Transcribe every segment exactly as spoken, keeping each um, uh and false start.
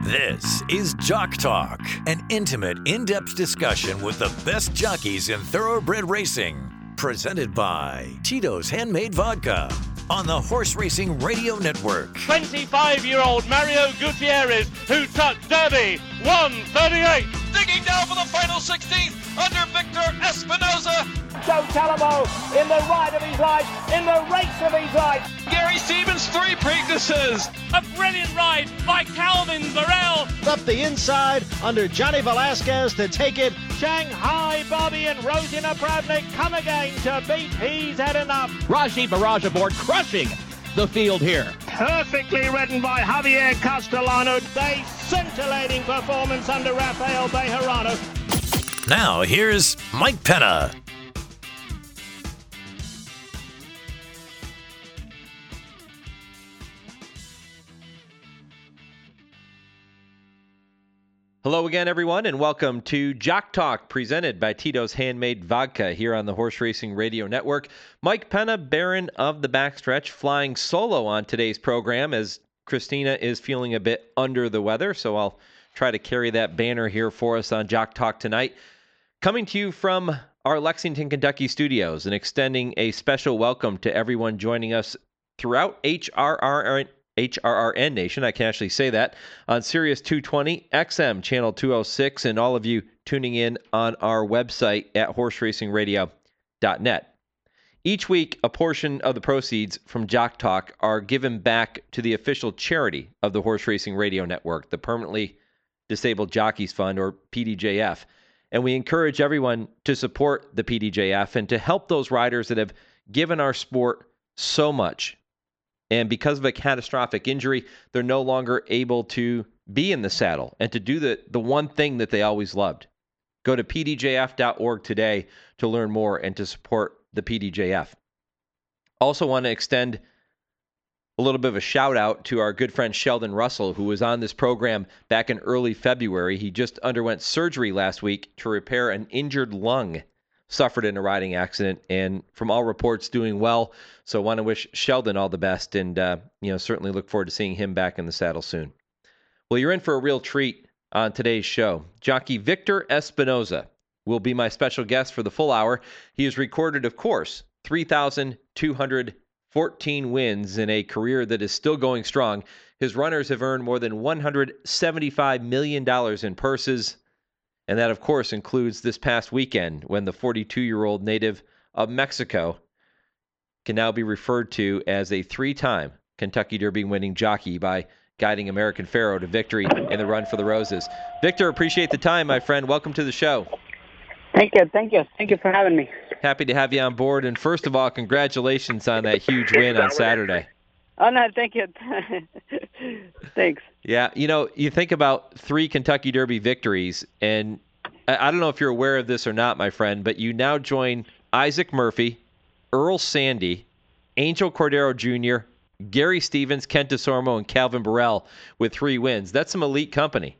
This is Jock Talk, an intimate, in-depth discussion with the best jockeys in thoroughbred racing. Presented by Tito's Handmade Vodka on the Horse Racing Radio Network. twenty-five-year-old Mario Gutierrez, who took Derby, one thirty-eight. Digging down for the final sixteenth under Victor Espinoza. Joe Talamo in the ride of his life, in the race of his life. Gary Stevens, three Preaknesses. A brilliant ride by Calvin Burrell. Up the inside under Johnny Velasquez to take it. Shanghai Bobby and Rosie Napravnik come again to beat He's Had Enough. Raji Barrage aboard, crushing the field here. Perfectly ridden by Javier Castellano. A scintillating performance under Rafael Bejarano. Now here's Mike Penna. Hello again, everyone, and welcome to Jock Talk, presented by Tito's Handmade Vodka here on the Horse Racing Radio Network. Mike Penna, Baron of the Backstretch, flying solo on today's program as Christina is feeling a bit under the weather, so I'll try to carry that banner here for us on Jock Talk tonight. Coming to you from our Lexington, Kentucky studios and extending a special welcome to everyone joining us throughout H R R H R R N Nation, I can actually say that, on Sirius two twenty, X M Channel two oh six, and all of you tuning in on our website at horse racing radio dot net. Each week, a portion of the proceeds from Jock Talk are given back to the official charity of the Horse Racing Radio Network, the Permanently Disabled Jockeys Fund, or P D J F. And we encourage everyone to support the P D J F and to help those riders that have given our sport so much. And because of a catastrophic injury, they're no longer able to be in the saddle and to do the, the one thing that they always loved. Go to p d j f dot org today to learn more and to support the P D J F. Also want to extend a little bit of a shout out to our good friend Sheldon Russell, who was on this program back in early February. He just underwent surgery last week to repair an injured lung suffered in a riding accident, and from all reports, doing well. So I want to wish Sheldon all the best, and uh, you know, certainly look forward to seeing him back in the saddle soon. Well, you're in for a real treat on today's show. Jockey Victor Espinoza will be my special guest for the full hour. He has recorded, of course, three thousand two hundred fourteen wins in a career that is still going strong. His runners have earned more than one hundred seventy-five million dollars in purses. And that, of course, includes this past weekend when the forty-two-year-old native of Mexico can now be referred to as a three-time Kentucky Derby winning jockey by guiding American Pharoah to victory in the Run for the Roses. Victor, appreciate the time, my friend. Welcome to the show. Thank you. Thank you. Thank you for having me. Happy to have you on board. And first of all, congratulations on that huge win on Saturday. Oh, no, thank you. Thanks. Yeah, you know, you think about three Kentucky Derby victories, and I don't know if you're aware of this or not, my friend, but you now join Isaac Murphy, Earl Sandy, Angel Cordero Junior, Gary Stevens, Kent DeSormo, and Calvin Burrell with three wins. That's some elite company.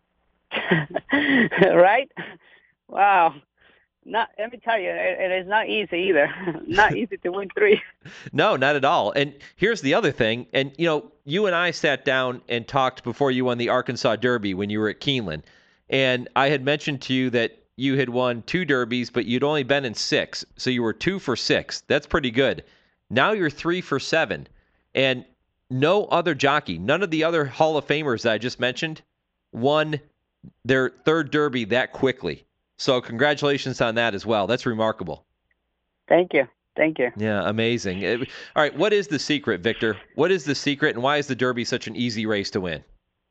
Right? Wow. Not, let me tell you, it, it is not easy either. Not easy to win three. No, not at all. And here's the other thing. And, you know, you and I sat down and talked before you won the Arkansas Derby when you were at Keeneland. And I had mentioned to you that you had won two Derbies, but you'd only been in six. So you were two for six. That's pretty good. Now you're three for seven. And no other jockey, none of the other Hall of Famers that I just mentioned, won their third Derby that quickly. So congratulations on that as well. That's remarkable. Thank you. Thank you. Yeah, amazing. All right, what is the secret, Victor? What is the secret, and why is the Derby such an easy race to win?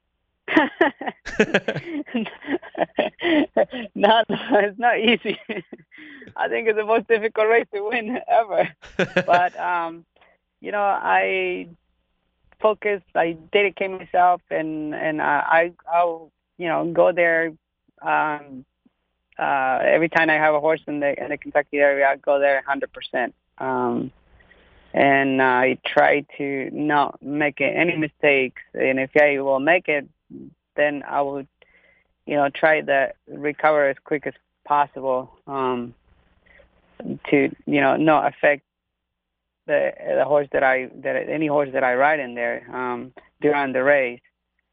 not, it's not easy. I think it's the most difficult race to win ever. But, um, you know, I focused, I dedicate myself, and, and I, I'll, you know, go there. Um, Uh, every time I have a horse in the in the Kentucky area, I go there one hundred percent. Um, and uh, I try to not make any mistakes. And if I will make it, then I will, you know, try to recover as quick as possible um, to, you know, not affect the the horse that I that any horse that I ride in there um, during the race.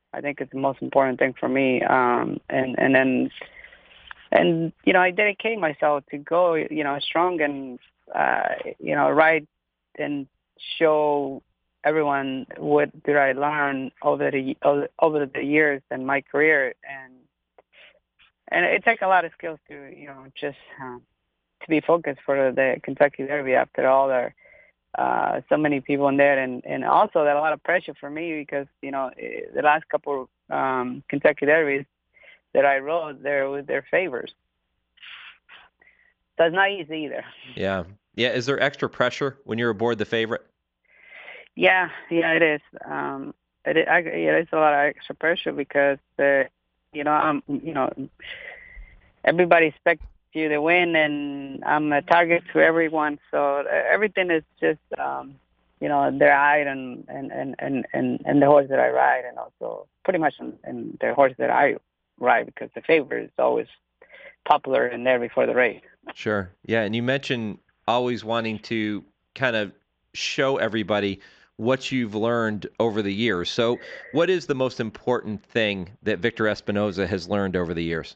I think it's the most important thing for me. Um, and and then and you know, I dedicate myself to go, you know, strong and uh, you know, ride and show everyone what did I learn over the over, over the years in my career, and and it takes a lot of skills to you know just um, to be focused for the Kentucky Derby after all the uh, so many people in there, and and also that a lot of pressure for me because you know the last couple um, Kentucky Derbies that I rode there with their favors, so it's not easy either. Yeah, yeah. Is there extra pressure when you're aboard the favorite? Yeah, yeah, it is. Um, it, I, yeah, it's a lot of extra pressure because, uh, you know, I'm, you know, everybody expects you to win, and I'm a target to everyone. So everything is just, um, you know, their eye and and, and, and, and and the horse that I ride, and also pretty much in, in the horse that I ride because the favorite is always popular in there before the race. Sure. Yeah, and you mentioned always wanting to kind of show everybody what you've learned over the years. So what is the most important thing that Victor Espinoza has learned over the years?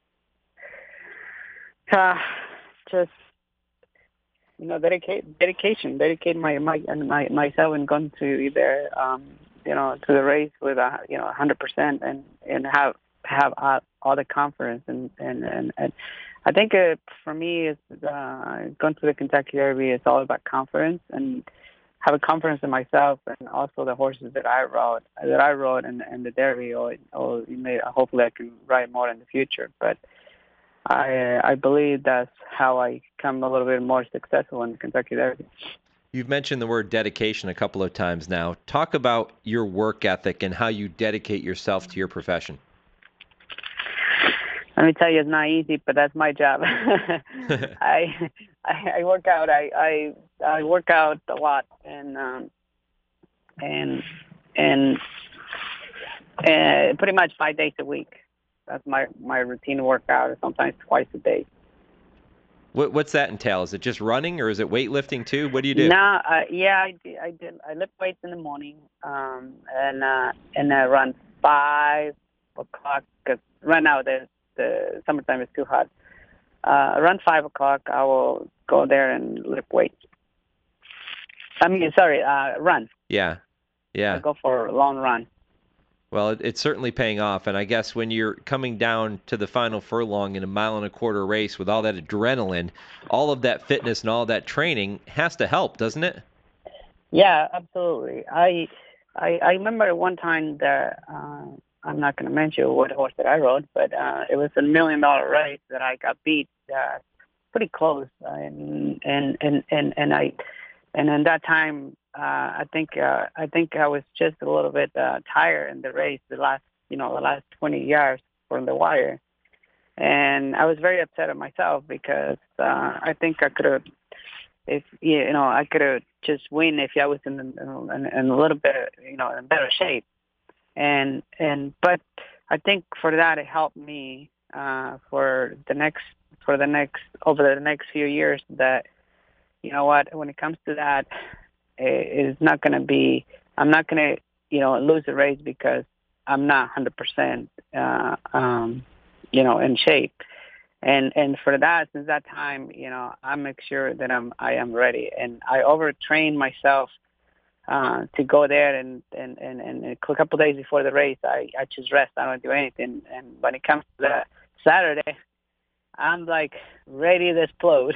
Uh, just, you know, dedicate, dedication, dedicate my, my, my, myself and going to either, um, you know, to the race with, a, you know, one hundred percent and, and have, have all, all the confidence. And, and, and, and I think uh, for me, it's, uh, going to the Kentucky Derby, it's all about confidence and have a confidence in myself and also the horses that I rode, that I rode in, in the Derby, or, or you may, hopefully I can ride more in the future. But I I believe that's how I become a little bit more successful in the Kentucky Derby. You've mentioned the word dedication a couple of times now. Talk about your work ethic and how you dedicate yourself to your profession. Let me tell you, it's not easy, but that's my job. I, I I work out. I, I I work out a lot, and um, and and and pretty much five days a week. That's my my routine workout, or sometimes twice a day. What what's that entail? Is it just running, or is it weightlifting too? What do you do? No, uh, yeah, I did. I did. I lift weights in the morning, um, and uh, and I run five o'clock. Cause right now the the summertime is too hot. Uh, around five o'clock, I will go there and lift weights. I mean, sorry, uh, run. Yeah, yeah. I go for a long run. Well, it, it's certainly paying off, and I guess when you're coming down to the final furlong in a mile and a quarter race with all that adrenaline, all of that fitness and all of that training has to help, doesn't it? Yeah, absolutely. I I, I remember one time that uh, I'm not going to mention what horse that I rode, but uh, it was a million dollar race that I got beat uh, pretty close, and and and and and I and in that time. Uh, I think uh, I think I was just a little bit uh, tired in the race, the last you know the last twenty yards from the wire, and I was very upset at myself because uh, I think I could have, if you know, I could have just win if I was in, in, in a little bit you know in better shape, and and but I think for that it helped me uh, for the next for the next over the next few years that you know what when it comes to that. It's not going to be, I'm not going to, you know, lose the race because I'm not one hundred percent, uh, um, you know, in shape. And and for that, since that time, you know, I make sure that I'm, I am ready. And I overtrain myself uh, to go there and, and, and, and a couple of days before the race, I, I just rest. I don't do anything. And when it comes to that Saturday, I'm like ready to explode.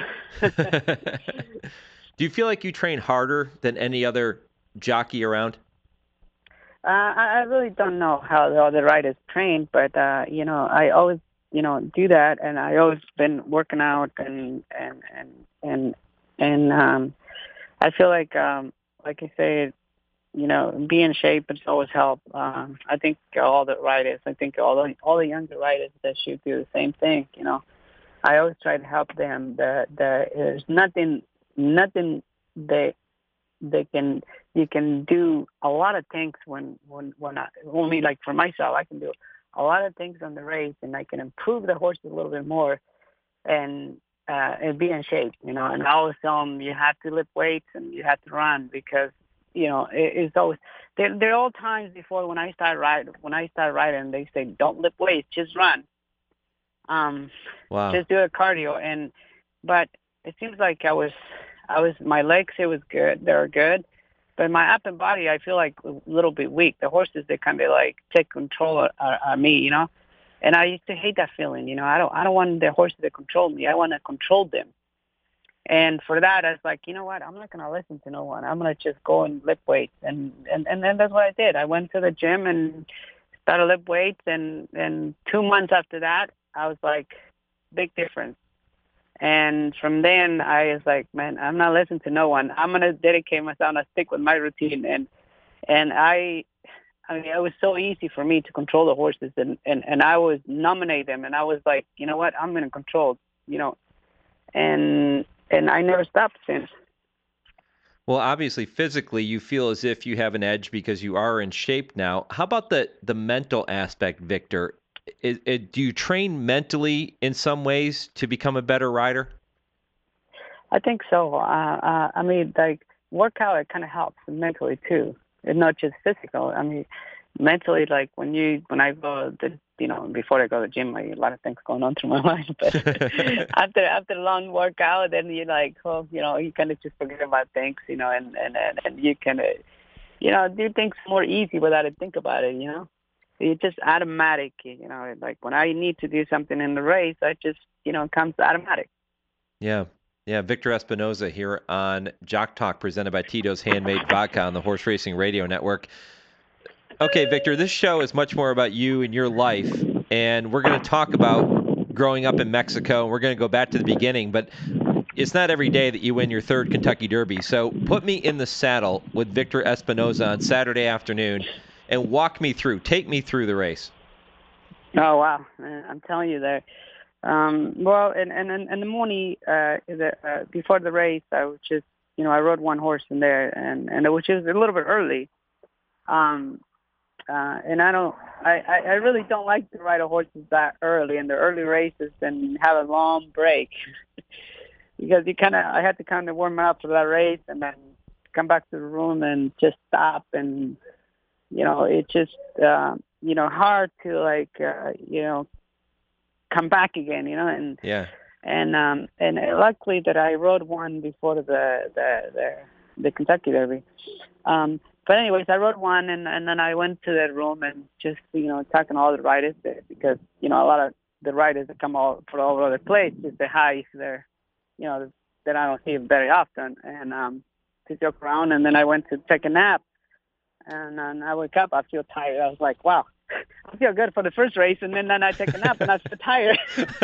Do you feel like you train harder than any other jockey around? Uh, I, I really don't know how the other riders train, but uh, you know, I always, you know, do that, and I always been working out, and and and and and um, I feel like, um, like I say, you know, be in shape has always help. Um, I think all the riders, I think all the all the younger riders that should do the same thing. You know, I always try to help them. That that there's nothing. Nothing they they can you can do a lot of things when when when I only like for myself I can do a lot of things on the race and I can improve the horse a little bit more and uh, and be in shape, you know. And I always tell them you have to lift weights and you have to run because you know, it, it's always there. There are all times before when I start riding. When I start riding, they say, "Don't lift weights, just run." Um, Wow. Just do a cardio. And but it seems like I was, I was my legs. It was good. They were good, but my upper body, I feel like a little bit weak. The horses, they kind of like take control of, of, of me, you know. And I used to hate that feeling, you know. I don't, I don't want the horses to control me. I want to control them. And for that, I was like, you know what? I'm not going to listen to no one. I'm going to just go and lift weights. And, and, and then that's what I did. I went to the gym and started lift weights. And, and two months after that, I was like, big difference. And from then, I was like, man, I'm not listening to no one. I'm going to dedicate myself and stick with my routine. And, and I, I mean, it was so easy for me to control the horses. And, and, and I was nominate them. And I was like, you know what? I'm going to control, you know, and, and I never stopped since. Well, obviously, physically, you feel as if you have an edge because you are in shape now. How about the, the mental aspect, Victor? Is, is, do you train mentally in some ways to become a better rider? I think so. Uh, uh, I mean, like, workout, it kind of helps mentally, too. It's not just physical. I mean, mentally, like, when you, when I go, to, you know, before I go to the gym, like, a lot of things going on through my mind. But after after a long workout, then you're like, oh, you know, you kind of just forget about things, you know, and, and, and, and you kind of, you know, do things more easy without to think about it, you know. It's just automatic, you know, like when I need to do something in the race, I just, you know, it comes automatic. Yeah. Yeah. Victor Espinoza here on Jock Talk, presented by Tito's Handmade Vodka on the Horse Racing Radio Network. Okay, Victor, this show is much more about you and your life, and we're going to talk about growing up in Mexico, and we're going to go back to the beginning, but it's not every day that you win your third Kentucky Derby. So put me in the saddle with Victor Espinoza on Saturday afternoon and walk me through, take me through the race. Oh, wow. I'm telling you there. Um, well, and, and, and in the morning, uh, the, uh, before the race, I was just, you know, I rode one horse in there, and, and it was just a little bit early. Um, uh, and I don't, I, I really don't like to ride a horses that early in the early races and have a long break because you kind of, I had to kind of warm up for that race and then come back to the room and just stop. And, you know, it just, uh, you know, hard to like, uh, you know, come back again, you know, and, yeah. And, um, and luckily that I rode one before the, the, the, the Kentucky Derby. Um, But anyways, I rode one, and, and then I went to that room and just, you know, talking to all the riders there because, you know, a lot of the riders that come all from all over the place just say hi. They're, you know, that I don't see very often, and um, to joke around. And then I went to take a nap, and then I wake up. I feel tired. I was like, wow, I feel good for the first race, and then, then I take a nap, and I feel tired.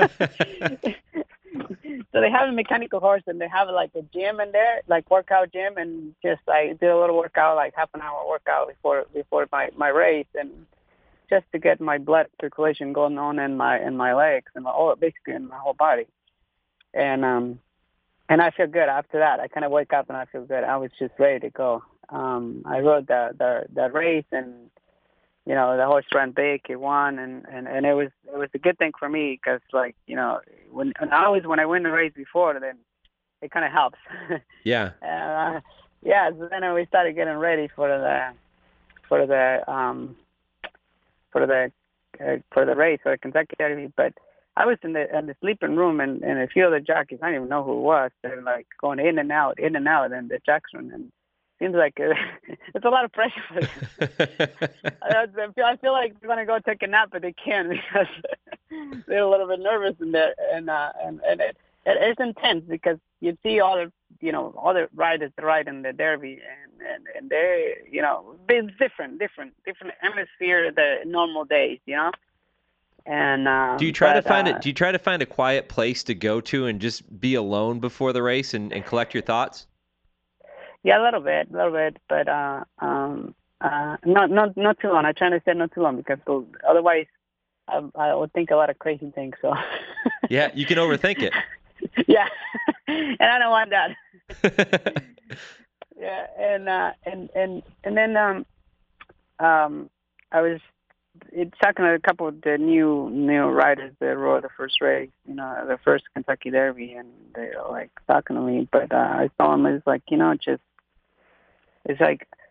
So they have a mechanical horse, and they have like a gym in there, like workout gym, and just I did a little workout, like half an hour workout before before my, my race, and just to get my blood circulation going on in my in my legs and my whole, basically in my whole body, and um and I feel good after that. I kind of wake up and I feel good. I was just ready to go. Um, I rode the the the race, and you know, the horse ran big, he won, and, and, and it was it was a good thing for me because, like, you know, when and I always when I win the race before, then it kind of helps. Yeah. uh, yeah. So then we started getting ready for the for the um for the uh, for the race for the Kentucky Derby. But I was in the in the sleeping room, and, and a few of the jockeys, I didn't even know who it was. They're like going in and out, in and out, and the Jackson and. Seems like uh, it's a lot of pressure for them. I, feel, I feel like they're going to go take a nap, but they can't because they're a little bit nervous in there. And uh, and, and it, it is intense because you see all the, you know, all the riders ride in the Derby, and, and, and they, you know, it's different, different, different atmosphere the normal days, you know. And um, do you try but, to find uh, it? Do you try to find a quiet place to go to and just be alone before the race and, and collect your thoughts? Yeah, a little bit, a little bit, but uh, um, uh, not not not too long. I try to say not too long because otherwise I, I would think a lot of crazy things. So yeah, you can overthink it. Yeah, and I don't want that. Yeah, and uh, and and and then um, um, I was it's talking to a couple of the new new riders that rode the first race, you know, the first Kentucky Derby, and they were like talking to me. But uh, I told them, it's like, you know, just it's like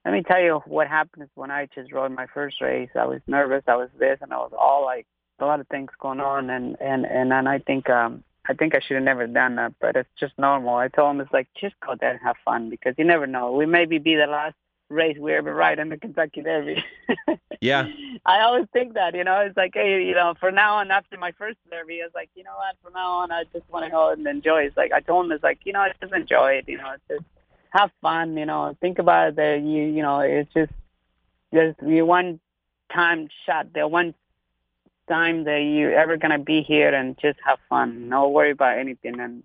let me tell you what happened when I just rode my first race. I was nervous. I was this, and I was all like a lot of things going on, and and and then I think um I think I should have never done that, but it's just normal. I told him it's like just go there and have fun because you never know. We maybe be the last race we ever ride in the Kentucky Derby. Yeah. I always think that, you know, it's like, hey, you know, for now on after my first Derby, I was like, you know what, from now on I just want to go and enjoy. It's like I told him, it's like, you know, just enjoy it, you know, it's just have fun, you know, think about it. That you, you know, it's just there's you one time shot, the one time that you ever gonna be here and just have fun. No worry about anything, and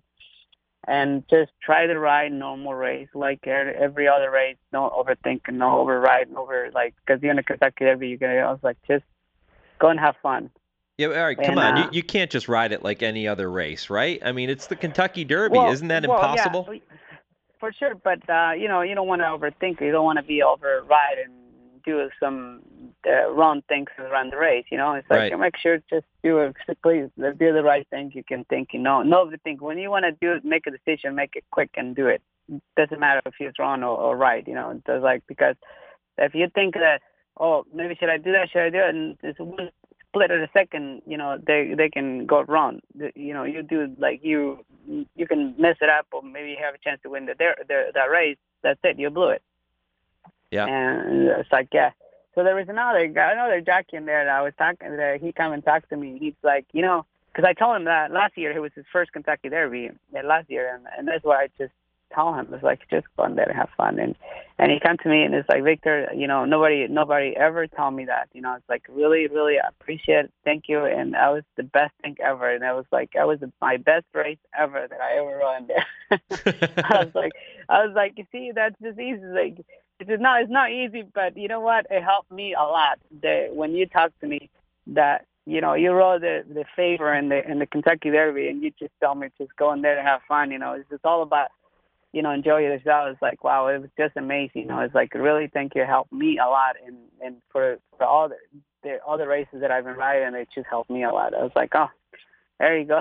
and just try to ride normal race like every other race. No overthinking, no override, no over like because you're in a Kentucky Derby, you're gonna. I was like, just go and have fun. Yeah, all right, come and, on. Uh, you, you can't just ride it like any other race, right? I mean, it's the Kentucky Derby. well, Isn't that well, impossible? Yeah, for sure, but uh, you know, you don't want to overthink it. You don't want to be override and do some uh, wrong things around the race. You know, it's like Right. make sure just do it. Please do the right thing. You can think. You know, no overthink. When you want to do it, make a decision, make it quick and do it. Doesn't matter if it's wrong or, or right. You know, it's just like because if you think that oh maybe should I do that? Should I do it? And it's one split of a second. You know, they they can go wrong. You know, you do like you. You can mess it up, or maybe you have a chance to win the, the that race. That's it. You blew it. Yeah. And it's like, yeah. So there was another guy, another jockey in there that I was talking to. He come and talked to me. He's like, you know, because I told him that last year it was his first Kentucky Derby. Yeah, last year, and, and that's why I just told him. It's like just go in there and have fun. And and he come to me and it's like, Victor, you know, nobody nobody ever told me that. You know, it's like really really I appreciate it. Thank you. And that was the best thing ever. And I was like, that was my best race ever that I ever run there. I was like, I was like, you see, that's just easy. Like. It's not, it's not easy, but you know what? It helped me a lot. That when you talk to me, that you know you rode the the favor in the in the Kentucky Derby, and you just tell me just go in there and have fun. You know, it's just all about you know enjoy yourself. It's like wow, it was just amazing. You know, it's like really thank you, it helped me a lot, and and for for all the the other races that I've been riding, it just helped me a lot. I was like, oh, there you go.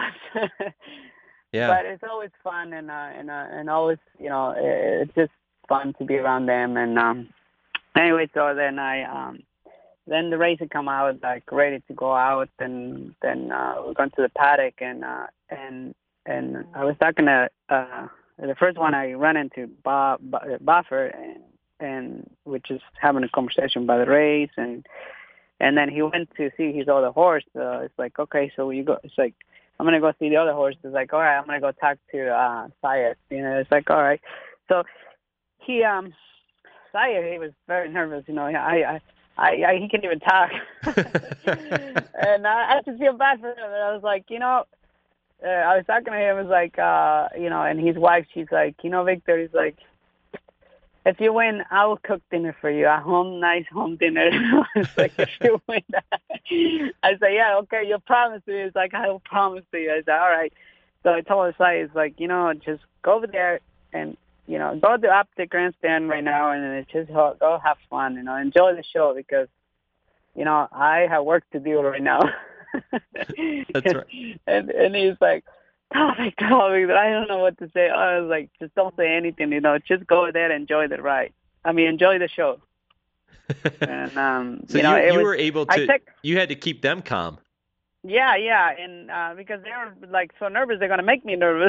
Yeah. But it's always fun, and uh, and uh, and always you know it, it's just fun to be around them. And um anyway, so then I um then the race had come out like ready to go out, and then uh we're going to the paddock, and uh and and I was talking to uh the first one I ran into Bob Buffer, and and we're just having a conversation about the race, and and then he went to see his other horse. Uh, it's like, okay, so you go it's like I'm gonna go see the other horse. It's like, all right, I'm gonna go talk to uh Sayed. You know, it's like, all right. So He um, Sayed, he was very nervous. You know, I, I, I, I he couldn't even talk, and I, I just feel bad for him. And I was like, you know, uh, I was talking to him. It was like, uh, you know, and his wife, she's like, you know, Victor, he's like, if you win, I will cook dinner for you, a home, nice home dinner. It's like, if you win, I said, yeah, okay, you promised me. It's like, I will promise to you. I said, all right. So I told him, Sayed, it's like, you know, just go over there and. You know, go to up the grandstand right now and just go have fun. You know, enjoy the show because, you know, I have work to do right now. That's right. And and he's like, oh my God, I don't know what to say. I was like, just don't say anything. You know, just go there and enjoy the ride. I mean, enjoy the show. And um, so you know, you, it you was, were able to. took, you had to keep them calm. Yeah, yeah, and uh, because they were like so nervous, they're gonna make me nervous.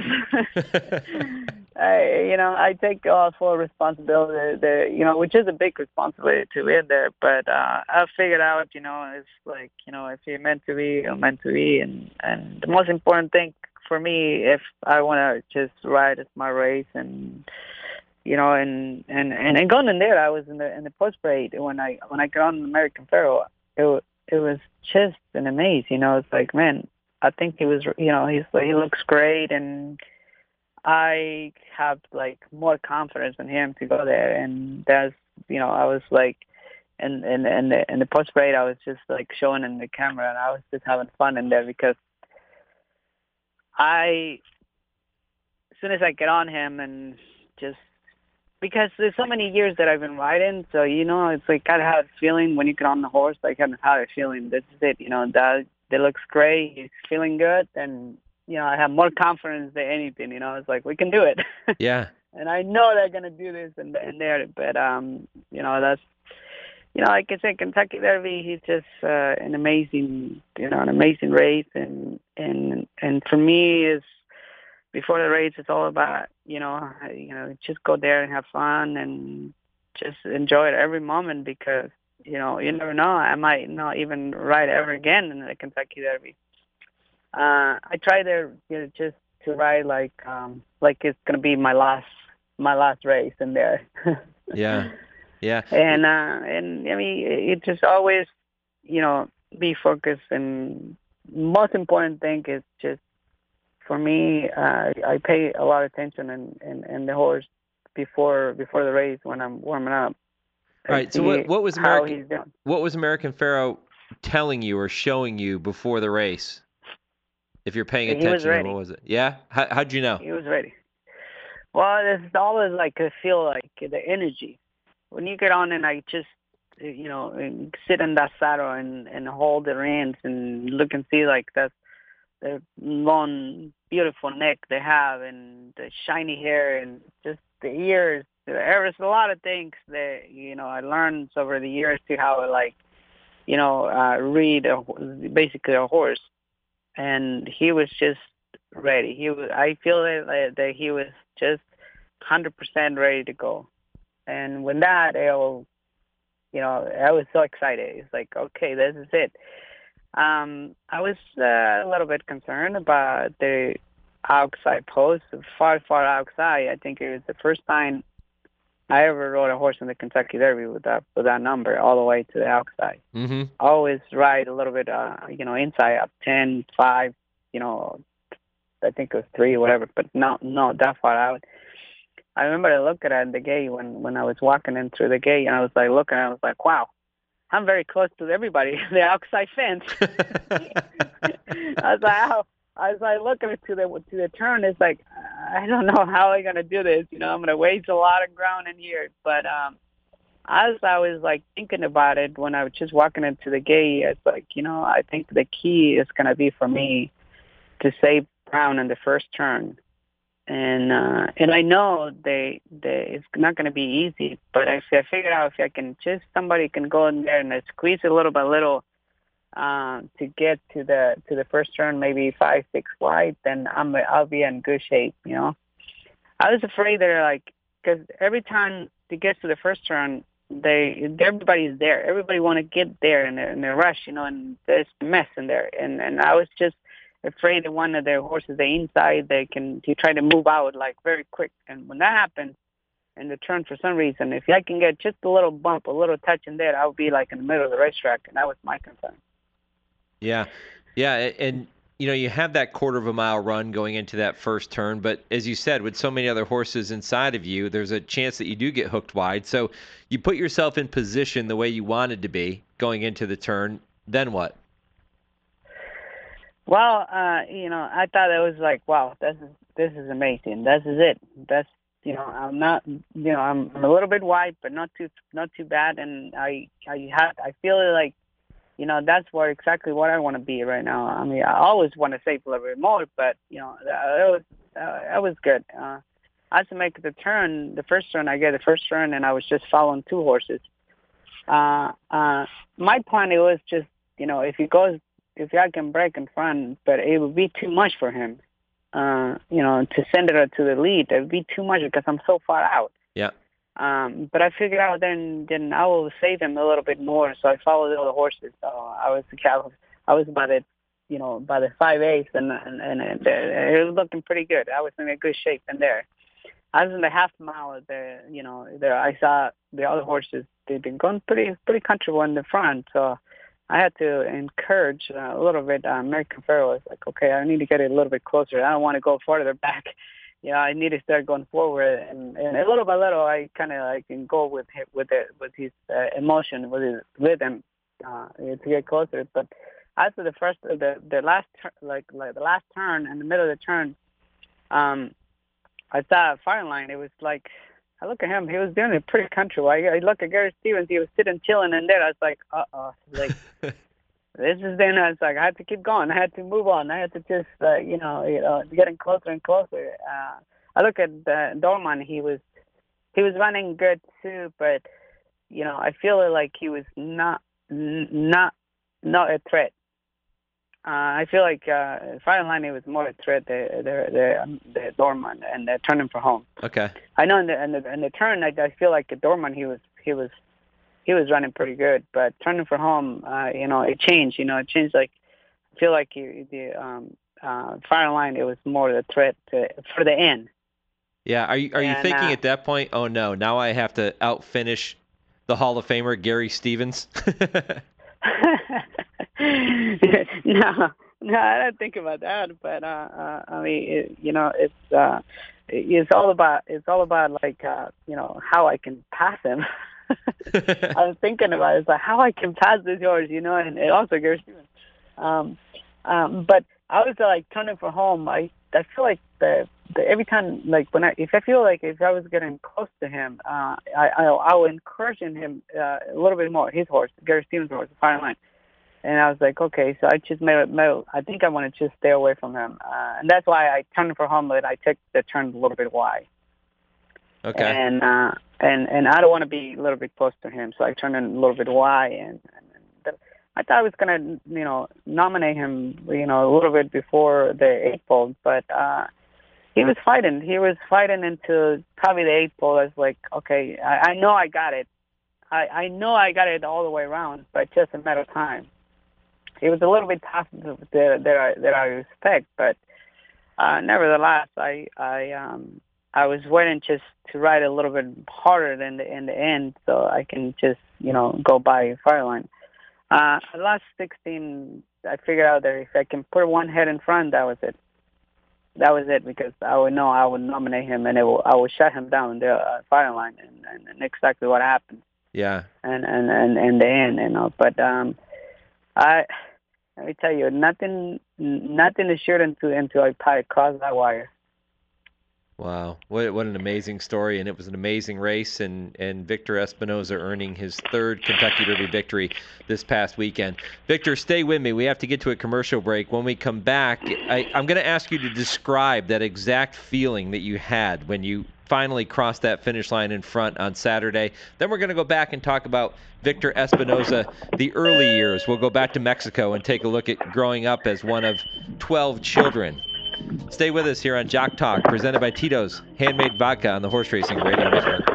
I, you know, I take all full responsibility there, you know, which is a big responsibility to be in there. But uh, I figured out, you know, it's like, you know, if you're meant to be, you're meant to be, and and the most important thing for me, if I want to just ride, it's my race, and you know, and and and, and going in there, I was in the in the post parade when I when I got on American Pharoah, it was. It was just an amaze, you know. It's like, man, I think he was, you know, he's he looks great, and I have like more confidence in him to go there. And that's, you know, I was like, and and and the, in the post parade, I was just like showing in the camera, and I was just having fun in there because I, as soon as I get on him and just. Because there's so many years that I've been riding, so, you know, it's like kind of how it's feeling when you get on the horse, like kind of how it's feeling. This is it, you know, that, that looks great, he's feeling good, and, you know, I have more confidence than anything, you know, it's like, we can do it. Yeah. and I know they're gonna do this and and there. But um, you know, that's you know, like I said, Kentucky Derby. He's just uh, an amazing, you know, an amazing race, and and and for me is. Before the race, it's all about, you know, you know, just go there and have fun and just enjoy it every moment because, you know, you never know. I might not even ride ever again in the Kentucky Derby. Uh, I try there, you know, just to ride like um, like it's gonna be my last my last race in there. Yeah, yeah. And uh, and I mean, it just always, you know, be focused. And most important thing is just. For me, uh, I pay a lot of attention in, in, in the horse before before the race when I'm warming up. All right. So what, what was American American what was American Pharoah telling you or showing you before the race? If you're paying attention, he was ready. What was it? Yeah. How, how'd you know? He was ready. Well, it's always like I feel like the energy when you get on and I just you know sit in that saddle and, and hold the reins and look and see like that's. The long, beautiful neck they have, and the shiny hair, and just the ears. There's a lot of things that you know I learned over the years to how to like, you know, uh, read a, basically a horse. And he was just ready. He was. I feel that that he was just one hundred percent ready to go. And when that, it'll, you know, I was so excited. It's like, okay, this is it. Um, I was uh, a little bit concerned about the outside post, far, far outside. I think it was the first time I ever rode a horse in the Kentucky Derby with that with that number all the way to the outside. Mm-hmm. Always ride a little bit, uh, you know, inside up ten, five, you know, I think it was three, whatever, but not not that far out. I remember I looked at the gate when when I was walking in through the gate, and I was like looking, and I was like, wow. I'm very close to everybody, the outside fence. I was like, oh. I was like looking to the to the turn. It's like I don't know how I'm gonna do this. You know, I'm gonna waste a lot of ground in here. But um, as I was like thinking about it when I was just walking into the gate, it's like you know, I think the key is gonna be for me to save ground in the first turn. And uh, and I know they they it's not going to be easy, but if I figure out if I can just somebody can go in there and squeeze it a little by little uh, to get to the to the first turn, maybe five six wide, then I'm I'll be in good shape. You know, I was afraid that like because every time it gets to the first turn, they everybody's there, everybody want to get there in a, in a rush, you know, and there's a mess in there, and and I was just. Afraid that one of their horses, the inside, they can you try to move out like very quick. And when that happens in the turn, for some reason, if I can get just a little bump, a little touch in there, I'll be like in the middle of the racetrack, and that was my concern. Yeah, yeah, and you know you have that quarter of a mile run going into that first turn, but as you said, with so many other horses inside of you, there's a chance that you do get hooked wide. So you put yourself in position the way you wanted to be going into the turn. Then what? Well, uh, you know, I thought it was like, wow, this is this is amazing. This is it. That's you know, I'm not, you know, I'm, I'm a little bit wide, but not too not too bad. And I I have I feel like, you know, that's where exactly what I want to be right now. I mean, I always want to save a little bit more, but you know, it was uh, it was good. Uh, I had to make the turn, the first turn. I get the first turn, and I was just following two horses. Uh, uh, my plan it was just, you know, if he goes. If I can break in front, but it would be too much for him, uh, you know, to send it to the lead. It would be too much because I'm so far out. Yeah. Um, but I figured out then, then I will save him a little bit more. So I followed all the horses. So I was, I was by the, you know, by the five eighths, and and, and it, it was looking pretty good. I was in a good shape in there. I was in the half mile there, you know, there I saw the other horses. They've been going pretty, pretty comfortable in the front. So. I had to encourage uh, a little bit. Uh, American Pharoah was like, okay, I need to get it a little bit closer. I don't want to go farther back. You know, I need to start going forward. And, and a little by little, I kind of like can go with him, with it, with his uh, emotion, with his rhythm uh, to get closer. But after the first, the the last, like like the last turn in the middle of the turn, um, I saw a fire line. It was like. I look at him. He was doing it pretty country. I, I look at Gary Stevens. He was sitting, chilling in there. I was like, uh-oh. Like, this is then. I was like, I had to keep going. I had to move on. I had to just, uh, you know, you know, getting closer and closer. Uh, I look at uh, Dorman. He was he was running good too, but you know, I feel like he was not not not a threat. Uh, I feel like uh, Fireline was more a threat. The the the, um, the Dorman and the turning for home. Okay. I know in the in the, in the turn, I, I feel like the Dorman he was he was he was running pretty good, but turning for home, uh, you know, it changed. You know, it changed. Like I feel like he, the um, uh, Fireline, it was more the threat to, for the end. Yeah. Are you are you and, thinking uh, at that point? Oh no! Now I have to outfinish the Hall of Famer Gary Stevens. no, no, I don't think about that. But uh, uh, I mean, it, you know, it's uh, it's all about it's all about like uh, you know, how I can pass him. I was thinking about it, it's like how I can pass this horse, you know, and, and also Gary Stevens. Um, um, but I was like turning for home. I I feel like the, the every time, like when I if I feel like if I was getting close to him, uh, I I I will encourage him uh, a little bit more. His horse, Gary Stevens' horse, the Fireline. And I was like, okay, so I just made, made I think I want to just stay away from him, uh, and that's why I turned for home. But I took the turn a little bit wide. Okay. And uh, and and I don't want to be a little bit close to him, so I turned in a little bit wide. And, and, and I thought I was gonna, you know, nominate him, you know, a little bit before the eighth pole, but uh, he was fighting. He was fighting into probably the eighth pole. I was like, okay, I, I know I got it. I I know I got it all the way around, but just a matter of time. It was a little bit tough that that I that I respect, but uh, nevertheless, I I um. I was waiting just to ride a little bit harder than the in the end, so I can just, you know, go by Fireline. Uh, the last sixteen, I figured out that if I can put one head in front, that was it. That was it, because I would know I would nominate him, and it will, I would shut him down the uh, Fireline, and, and, and exactly what happened. Yeah. And and and in the end, you know, but um, I let me tell you, nothing nothing is sure until until I probably cross that wire. Wow, what what an amazing story, and it was an amazing race, and, and Victor Espinoza earning his third Kentucky Derby victory this past weekend. Victor, stay with me. We have to get to a commercial break. When we come back, I, I'm going to ask you to describe that exact feeling that you had when you finally crossed that finish line in front on Saturday. Then we're going to go back and talk about Victor Espinoza, the early years. We'll go back to Mexico and take a look at growing up as one of twelve children. Stay with us here on Jock Talk, presented by Tito's Handmade Vodka on the Horse Racing Radio Network.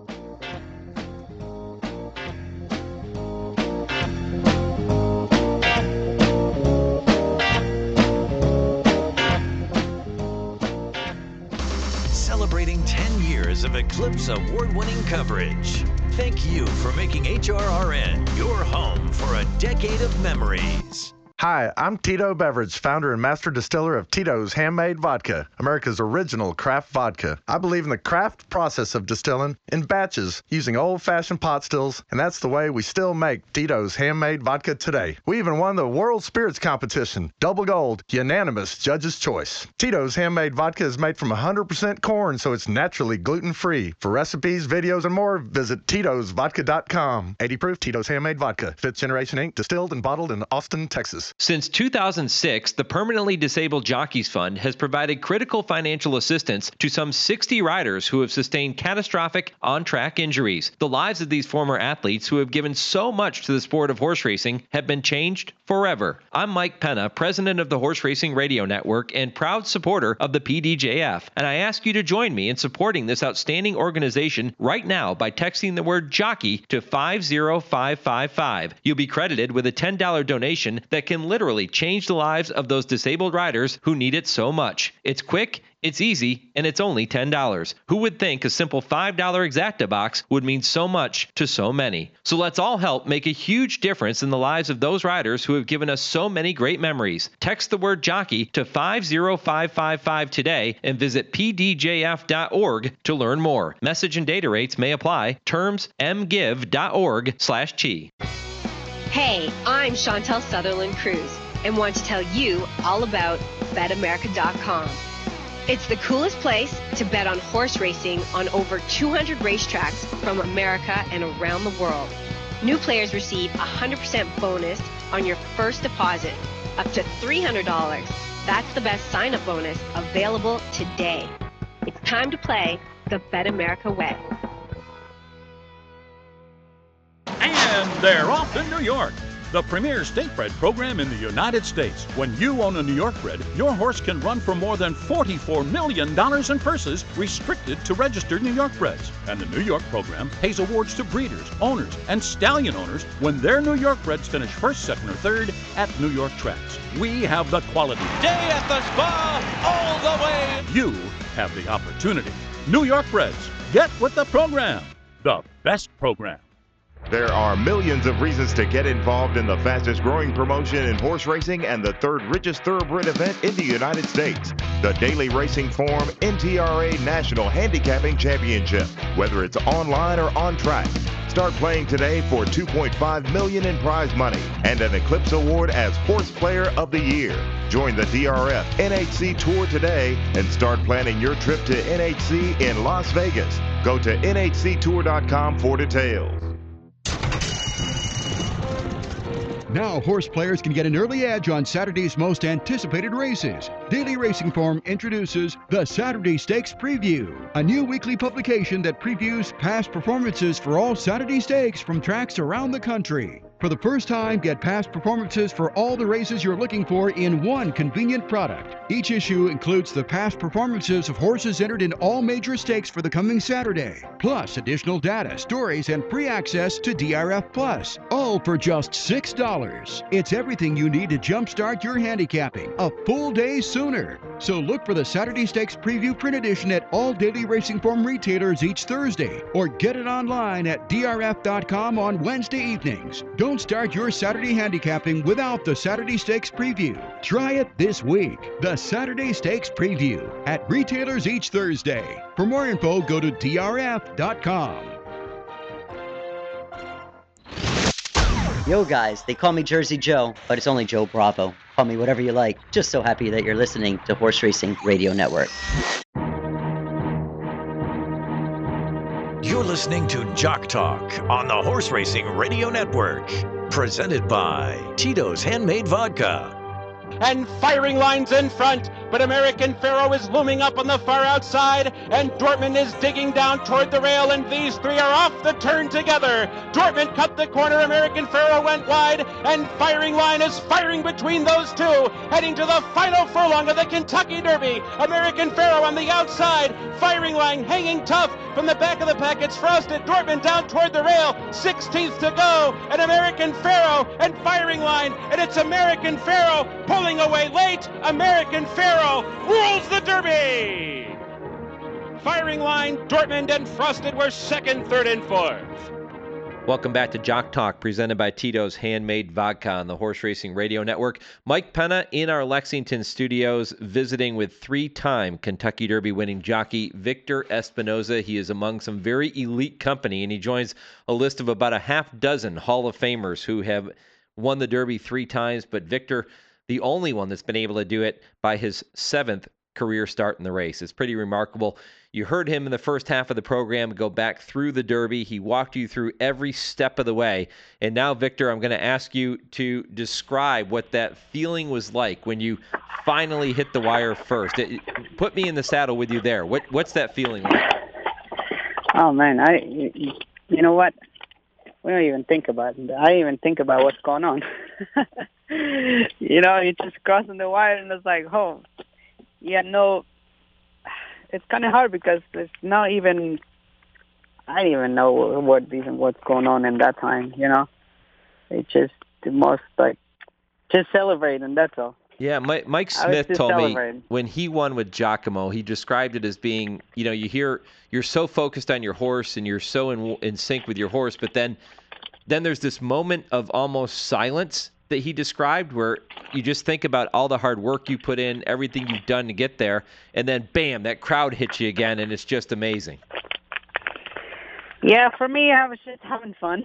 Celebrating ten years of Eclipse award-winning coverage. Thank you for making H R R N your home for a decade of memories. Hi, I'm Tito Beverage, founder and master distiller of Tito's Handmade Vodka, America's original craft vodka. I believe in the craft process of distilling in batches using old-fashioned pot stills, and that's the way we still make Tito's Handmade Vodka today. We even won the World Spirits Competition, double gold, unanimous judge's choice. Tito's Handmade Vodka is made from one hundred percent corn, so it's naturally gluten-free. For recipes, videos, and more, visit Titos Vodka dot com. eighty proof Tito's Handmade Vodka, fifth Generation Incorporated, distilled and bottled in Austin, Texas. Since two thousand six, the Permanently Disabled Jockeys Fund has provided critical financial assistance to some sixty riders who have sustained catastrophic on-track injuries. The lives of these former athletes who have given so much to the sport of horse racing have been changed forever. I'm Mike Penna, president of the Horse Racing Radio Network and proud supporter of the P D J F, and I ask you to join me in supporting this outstanding organization right now by texting the word jockey to five zero five five five. You'll be credited with a ten dollars donation that can literally change the lives of those disabled riders who need it so much. It's quick, it's easy, and it's only ten dollars. Who would think a simple five dollars Exacta box would mean so much to so many? So let's all help make a huge difference in the lives of those riders who have given us so many great memories. Text the word jockey to five zero five five five today and visit p d j f dot org to learn more. Message and data rates may apply. Terms m give dot org slash chi. Hey, I'm Chantel Sutherland Cruz and want to tell you all about bet america dot com. It's the coolest place to bet on horse racing on over two hundred racetracks from America and around the world. New players receive a one hundred percent bonus on your first deposit, up to three hundred dollars. That's the best sign-up bonus available today. It's time to play the Bet America way. And they're off to New York, the premier state bred program in the United States. When you own a New York bred, your horse can run for more than forty-four million dollars in purses restricted to registered New York breds. And the New York program pays awards to breeders, owners, and stallion owners when their New York breds finish first, second, or third at New York tracks. We have the quality. Day at the spa, all the way. You have the opportunity. New York breds, get with the program. The best program. There are millions of reasons to get involved in the fastest growing promotion in horse racing and the third richest thoroughbred event in the United States, the Daily Racing Form N T R A National Handicapping Championship. Whether it's online or on track, start playing today for two point five million dollars in prize money and an Eclipse Award as Horse Player of the Year. Join the D R F N H C Tour today and start planning your trip to N H C in Las Vegas. Go to N H C tour dot com for details. Now horse players can get an early edge on Saturday's most anticipated races. Daily Racing Form introduces the Saturday Stakes Preview, a new weekly publication that previews past performances for all Saturday stakes from tracks around the country. For the first time, get past performances for all the races you're looking for in one convenient product. Each issue includes the past performances of horses entered in all major stakes for the coming Saturday, plus additional data, stories, and free access to D R F Plus, all for just six dollars. It's everything you need to jumpstart your handicapping a full day sooner. So look for the Saturday Stakes Preview print edition at all Daily Racing Form retailers each Thursday, or get it online at D R F dot com on Wednesday evenings. Don't start your Saturday handicapping without the Saturday Stakes Preview. Try it this week. The Saturday Stakes Preview at retailers each Thursday. For more info, go to D R F dot com. Yo guys, they call me Jersey Joe, but it's only Joe Bravo. Call me whatever you like. Just so happy that you're listening to Horse Racing Radio Network. You're listening to Jock Talk on the Horse Racing Radio Network. Presented by Tito's Handmade Vodka. And firing lines in front, but American Pharoah is looming up on the far outside, and Dortmund is digging down toward the rail, and these three are off the turn together. Dortmund cut the corner, American Pharoah went wide, and firing line is firing between those two, heading to the final furlong of the Kentucky Derby. American Pharoah on the outside, firing line hanging tough from the back of the pack. It's Frosted Dortmund down toward the rail, sixteenth to go, and American Pharoah and firing line, and it's American Pharoah pulling away late. American Pharoah rules the Derby. Firing line, Dortmund and Frosted were second, third, and fourth. Welcome back to Jock Talk, presented by Tito's Handmade Vodka on the Horse Racing Radio Network. Mike Penna in our Lexington studios, visiting with three-time Kentucky Derby winning jockey Victor Espinoza. He is among some very elite company, and he joins a list of about a half dozen Hall of Famers who have won the Derby three times, but Victor, the only one that's been able to do it by his seventh career start in the race. It's pretty remarkable. You heard him in the first half of the program go back through the Derby. He walked you through every step of the way. And now, Victor, I'm going to ask you to describe what that feeling was like when you finally hit the wire first. It, put me in the saddle with you there. What What's that feeling like? Oh, man, I, you, you know what? We don't even think about it. I don't even think about what's going on. You know, you're just crossing the wire, and it's like, oh, yeah, no, it's kind of hard because it's not even, I don't even know what even what's going on in that time, you know. It's just the most, like, just celebrating, that's all. Yeah, Mike, Mike Smith told me when he won with Giacomo, he described it as being, you know, you hear, you're so focused on your horse and you're so in, in sync with your horse, but then, then there's this moment of almost silence that he described where you just think about all the hard work you put in, everything you've done to get there, and then bam, that crowd hits you again, and it's just amazing. Yeah, for me, I was just having fun.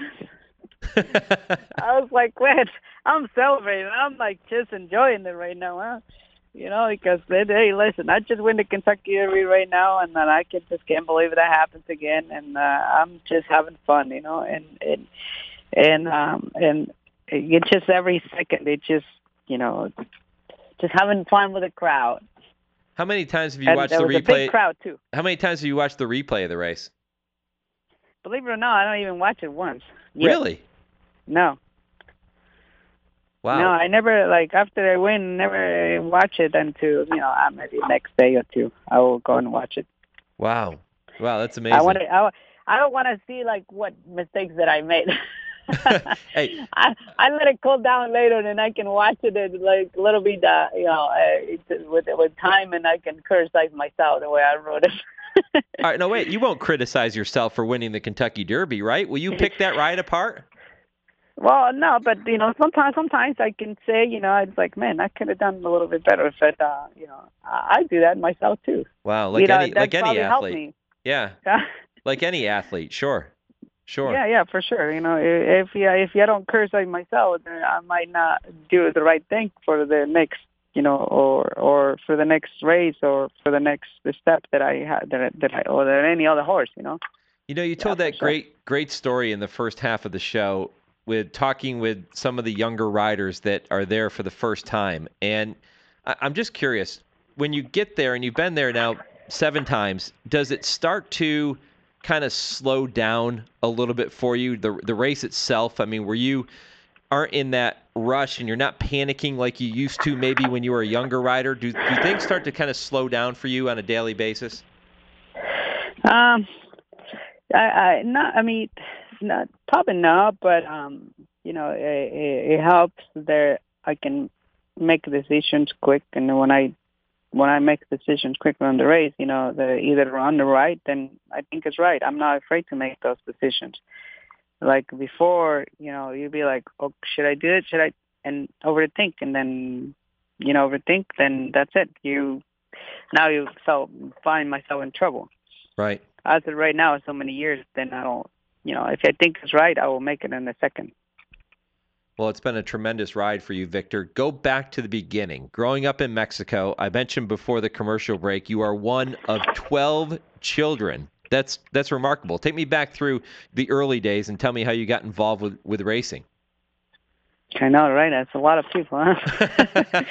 I was like, man, I'm celebrating. I'm like just enjoying it right now, huh? You know, because, hey, listen, I just win the Kentucky Derby right now, and then I can, just can't believe that happens again, and uh, I'm just having fun, you know, and and and um, and it's just every second, it's just, you know, just having fun with the crowd. How many times have you and watched there the was a replay? big crowd too. How many times have you watched the replay of the race? Believe it or not, I don't even watch it once. Yet. Really? No. Wow. No, I never, like, after I win, never watch it until, you know, uh, maybe next day or two. I will go and watch it. Wow. Wow, that's amazing. I want to, I, I don't want to see, like, what mistakes that I made. Hey. I, I let it cool down later, and I can watch it at, like, a little bit, uh, you know, uh, with, with time, and I can criticize myself the way I wrote it. All right, no, wait. You won't criticize yourself for winning the Kentucky Derby, right? Will you pick that ride apart? Well, no, but, you know, sometimes sometimes I can say, you know, it's like, man, I could have done a little bit better. But, uh, you know, I, I do that myself, too. Wow, like you know, any that like any probably helped athlete. me. Yeah, like any athlete, sure. Sure. Yeah, yeah, for sure. You know, if you, if you don't criticize myself, then I might not do the right thing for the next, you know, or or for the next race or for the next step that I had, that, that I, or that any other horse, you know. You know, you told yeah, that sure. great, great story in the first half of the show with talking with some of the younger riders that are there for the first time. And I, I'm just curious, when you get there and you've been there now seven times, does it start to kind of slow down a little bit for you, the the race itself? I mean, were you aren't in that rush and you're not panicking like you used to maybe when you were a younger rider? Do, do things start to kind of slow down for you on a daily basis? Um, I, I not. I mean, not probably not, but um, you know, it, it, it helps that I can make decisions quick, and when I when I make decisions quickly on the race, you know, the either on the right, then I think it's right. I'm not afraid to make those decisions. Like before, you know, you'd be like, oh, should I do it? Should I? And overthink, and then, you know, overthink, then that's it. You now you so find myself in trouble. Right. As of right now, so many years, then I don't, you know, if I think it's right, I will make it in a second. Well, it's been a tremendous ride for you, Victor. Go back to the beginning. Growing up in Mexico, I mentioned before the commercial break, you are one of twelve children. That's that's remarkable. Take me back through the early days and tell me how you got involved with, with racing. I know, right? That's a lot of people, huh?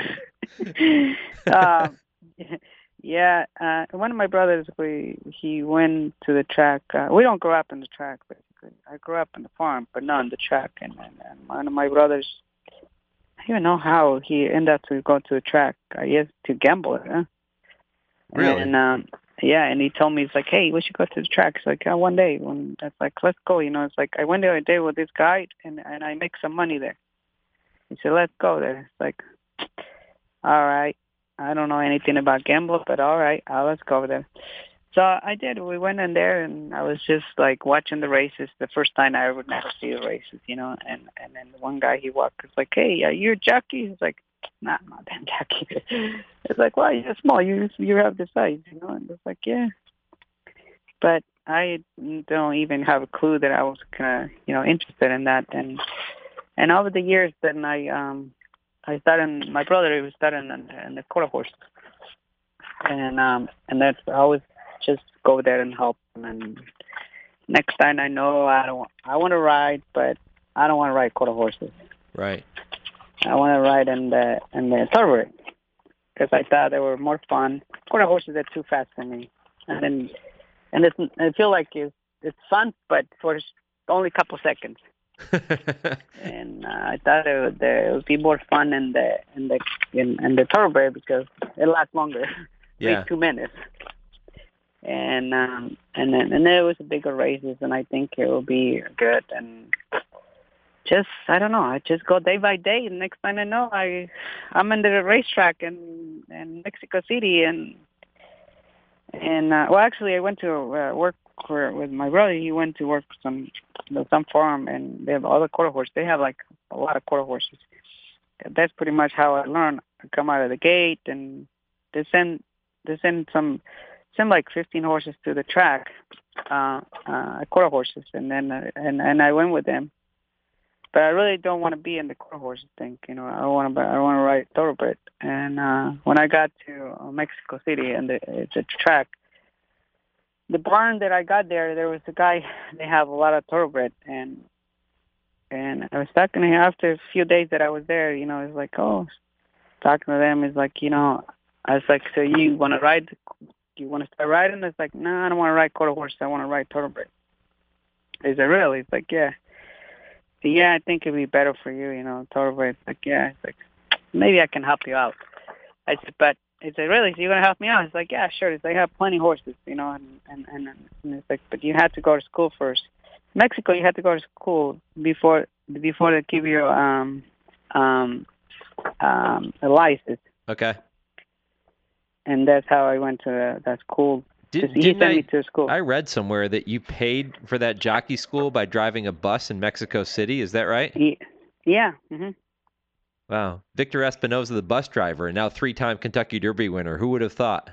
um, yeah, uh, one of my brothers, we he went to the track. Uh, we don't grow up in the track, basically. I grew up on the farm, but not on the track. And, and, and one of my brothers, I don't even know how he ended up to go to the track. I guess to gamble, huh? Really? And um, yeah, and he told me, it's like, hey, we should go to the track. It's like, oh, one day. When it's like, let's go. You know, it's like I went there a day with this guy, and and I make some money there. He said, let's go there. It's like, all right. I don't know anything about gambling, but all right, uh, let's go over there. So I did. We went in there, and I was just like watching the races. The first time I would never see the races, you know. And and then the one guy, he walked. It's like, hey, are you a jockey? He's like, nah, I'm not that jockey. It's like, well, you're small. You you have the size, you know. And it's like, yeah. But I don't even have a clue that I was kind of, you know, interested in that. And and over the years, then I um. I started. My brother he was starting in, in the quarter horse, and um, and that's I always just go there and help him. And next time I know I don't. I want to ride, but I don't want to ride quarter horses. Right. I want to ride in the in the thoroughbred because I thought they were more fun. Quarter horses are too fast for me, and then and it's, I feel like it's it's fun, but for only a couple seconds. and uh, I thought it would, uh, it would be more fun in the in the in, in the thoroughbred because it lasts longer, yeah, two minutes. And um, and then and there was bigger races, and I think it will be good. And just I don't know, I just go day by day. And next time I know, I I'm in the racetrack in in Mexico City, and and uh, well, actually, I went to uh, work for, with my brother. He went to work for some. You know, some farm, and they have other quarter horses. They have like a lot of quarter horses. That's pretty much how I learned. I come out of the gate, and they send they send some send like fifteen horses to the track, uh, uh, quarter horses, and then uh, and and I went with them. But I really don't want to be in the quarter horses thing. You know, I want to I want to ride thoroughbred. And uh, when I got to Mexico City and the the track. The barn that I got there, there was a guy, they have a lot of thoroughbred, and and I was talking to him after a few days that I was there, you know, it's like, oh, talking to them is like, you know, I was like, so you want to ride? Do you want to start riding? I was like, no, I don't want to ride quarter horse. I want to ride thoroughbred. He said, really? He's like, yeah. So, yeah, I think it'd be better for you, you know, thoroughbred. It's like, yeah. It's like, maybe I can help you out. I said, but he said, really? So you're going to help me out? He's like, yeah, sure. He's like, I have plenty of horses, you know, and, and, and, and it's like, but you have to go to school first. Mexico, you have to go to school before before they give you um um um a license. Okay. And that's how I went to the, that school. Did, he sent I, me to school. I read somewhere that you paid for that jockey school by driving a bus in Mexico City. Is that right? Yeah. Mm-hmm. Wow. Victor Espinoza, the bus driver, and now three-time Kentucky Derby winner. Who would have thought?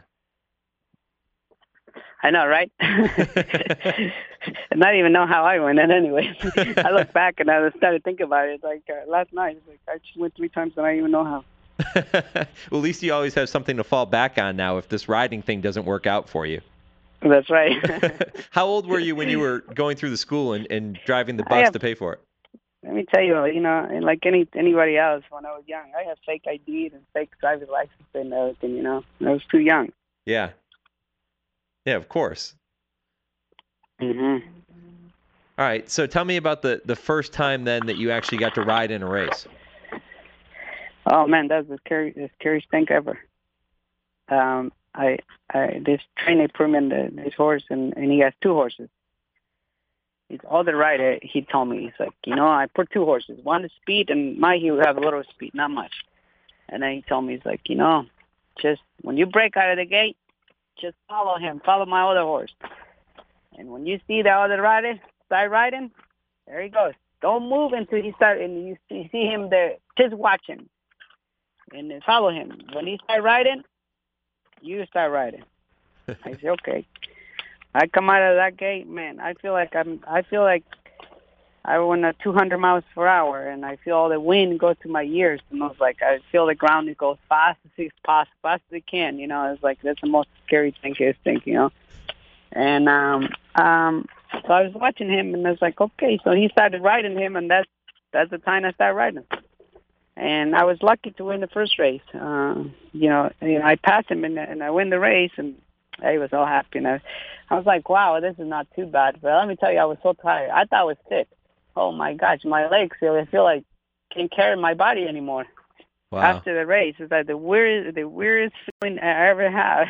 I know, right? And I didn't even know how I went. And anyway, I look back and I started thinking about it. Like uh, last night, like I just went three times and I didn't even know how. Well, at least you always have something to fall back on now if this riding thing doesn't work out for you. That's right. How old were you when you were going through the school and, and driving the bus have, to pay for it? Let me tell you, you know, like any anybody else, when I was young, I had fake I D and fake driver's license and everything, you know. I was too young. Yeah. Yeah, of course. Mm-hmm. All right, so tell me about the, the first time then that you actually got to ride in a race. Oh man, that was the scary, the scariest thing ever. Um, I, I, this trainer put me in the, this horse, and, and he has two horses. He's all the rider. He told me, he's like, you know, I put two horses. One is speed, and my he will have a little speed, not much. And then he told me, he's like, you know, just when you break out of the gate, just follow him, follow my other horse. And when you see the other rider start riding, there he goes. Don't move until he start, and you see, see him there. Just watch him, and then follow him. When he start riding, you start riding. I say, okay. I come out of that gate, man. I feel like I'm. I feel like I went at two hundred miles per hour, and I feel all the wind go to my ears. And I was like, I feel the ground it goes fast as it's possible, fast as it can. You know, it's like that's the most scary thing is thing, you know. And um, um, so I was watching him, and I was like, okay. So he started riding him, and that's that's the time I started riding. And I was lucky to win the first race. Uh, you know, you know, I passed him, and, and I win the race, and I was so happy. And I, I was like, wow, this is not too bad. But let me tell you, I was so tired. I thought I was sick. Oh my gosh, my legs feel I feel like can't carry my body anymore. Wow. After the race, it's like the weirdest, the weirdest feeling I ever had.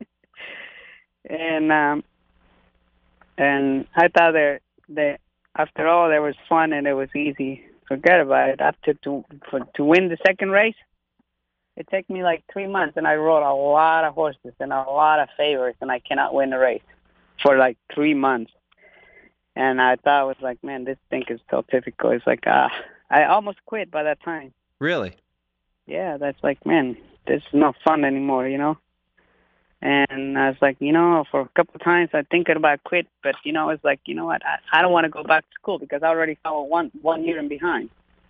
and um, and I thought that that after all, there was fun and it was easy. Forget about it. After to for, to win the second race, it took me like three months, and I rode a lot of horses and a lot of favorites, and I cannot win the race for like three months. And I thought, I was like, man, this thing is so typical. It's like, ah, I almost quit by that time. Really? Yeah, that's like, man, this is not fun anymore, you know? And I was like, you know, for a couple of times I thinking about quit, but, you know, it's like, you know what, I, I don't want to go back to school because I already fell one, one year in behind.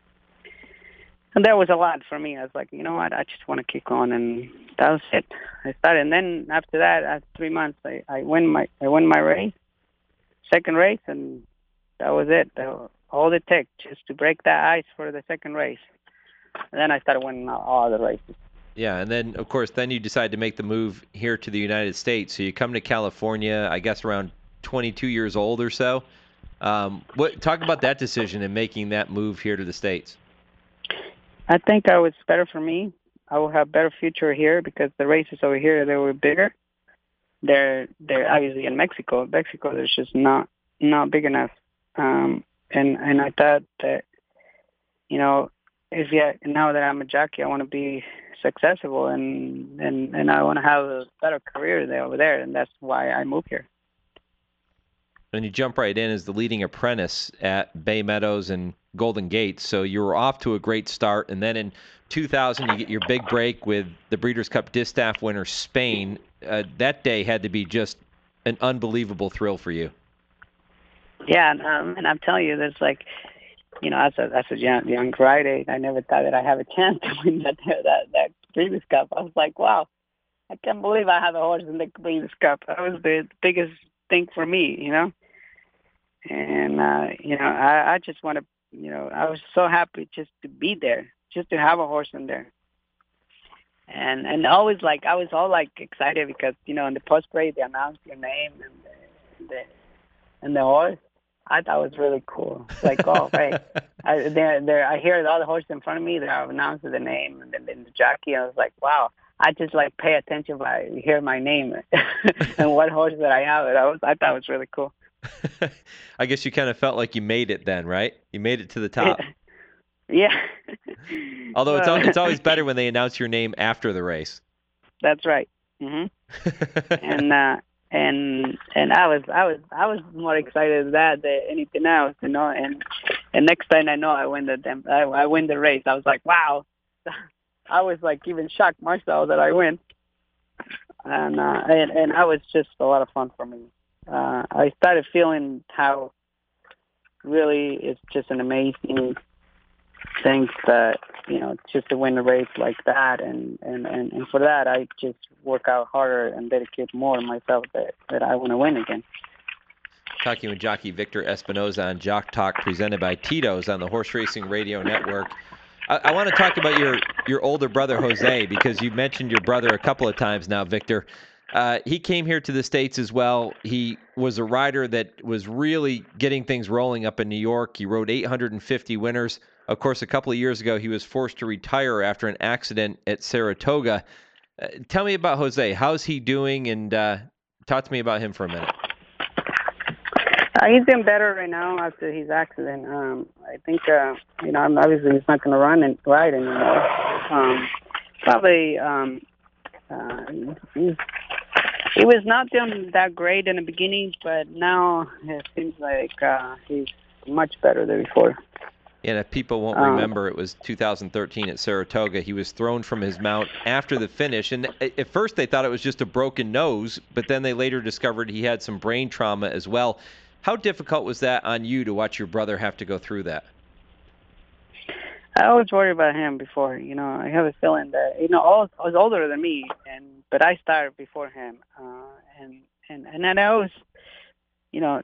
And that was a lot for me. I was like, you know what, I just want to keep going, and that was it. I started, and then after that, after three months, I, I win my I win my race. Second race, and that was it. All it took just to break that ice for the second race. And then I started winning all the races. Yeah, and then, of course, then you decide to make the move here to the United States. So you come to California, I guess, around twenty-two years old or so. Um, what talk about that decision and making that move here to the States? I think that was better for me. I will have a better future here because the races over here, they were bigger. They're they're obviously in Mexico. Mexico, there's just not not big enough. Um, and and I thought that, you know, if yeah, now that I'm a jockey, I want to be successful and and and I want to have a better career there over there, and that's why I moved here. And you jump right in as the leading apprentice at Bay Meadows and Golden Gate. So you were off to a great start, and then in two thousand, you get your big break with the Breeders' Cup Distaff winner Spain. Uh, that day had to be just an unbelievable thrill for you. Yeah, and, um, and I'm telling you, there's like, you know, as a as a young, young rider, I never thought that I have a chance to win that that that Breeders' Cup. I was like, wow, I can't believe I have a horse in the Breeders' Cup. That was the biggest thing for me, you know. And uh, you know, I, I just want to, you know, I was so happy just to be there, just to have a horse in there. and and always like I was all like excited because you know in the post parade they announced your name and the, the and the horse. I thought it was really cool. It's like, oh, right. I, they're, they're, I hear all the horses in front of me. They're announcing the name and then, then the jockey. I was like, wow. I just like pay attention when I hear my name and what horse that I have. I was, I thought it was really cool. I guess you kind of felt like you made it then, right? You made it to the top. Yeah. Although it's it's always better when they announce your name after the race. That's right. hmm and uh, and and I was I was I was more excited than that than anything else, you know. And and next time I know I win the I, I win the race. I was like, wow. I was like even shocked myself that I win. And uh, and and I was just a lot of fun for me. Uh, I started feeling how really it's just an amazing thing that, you know, just to win a race like that. And, and, and, and for that, I just work out harder and dedicate more to myself that, that I want to win again. Talking with jockey Victor Espinoza on Jock Talk, presented by Tito's on the Horse Racing Radio Network. I, I want to talk about your, your older brother, Jose, because you've mentioned your brother a couple of times now, Victor. Uh, he came here to the States as well. He was a rider that was really getting things rolling up in New York. He rode eight hundred fifty winners. Of course, a couple of years ago, he was forced to retire after an accident at Saratoga. Uh, tell me about Jose. How's he doing? And uh, talk to me about him for a minute. Uh, he's doing better right now after his accident. Um, I think, uh, you know, obviously he's not going to run and ride anymore. Um, probably um, uh, he's He was not doing that great in the beginning, but now it seems like uh, he's much better than before. And if people won't um, remember, it was two thousand thirteen at Saratoga. He was thrown from his mount after the finish. And at first they thought it was just a broken nose, but then they later discovered he had some brain trauma as well. How difficult was that on you to watch your brother have to go through that? I always worry about him before. You know, I have a feeling that, you know, all, I was older than me, and but I started before him. Uh, and, and, and then I always, you know,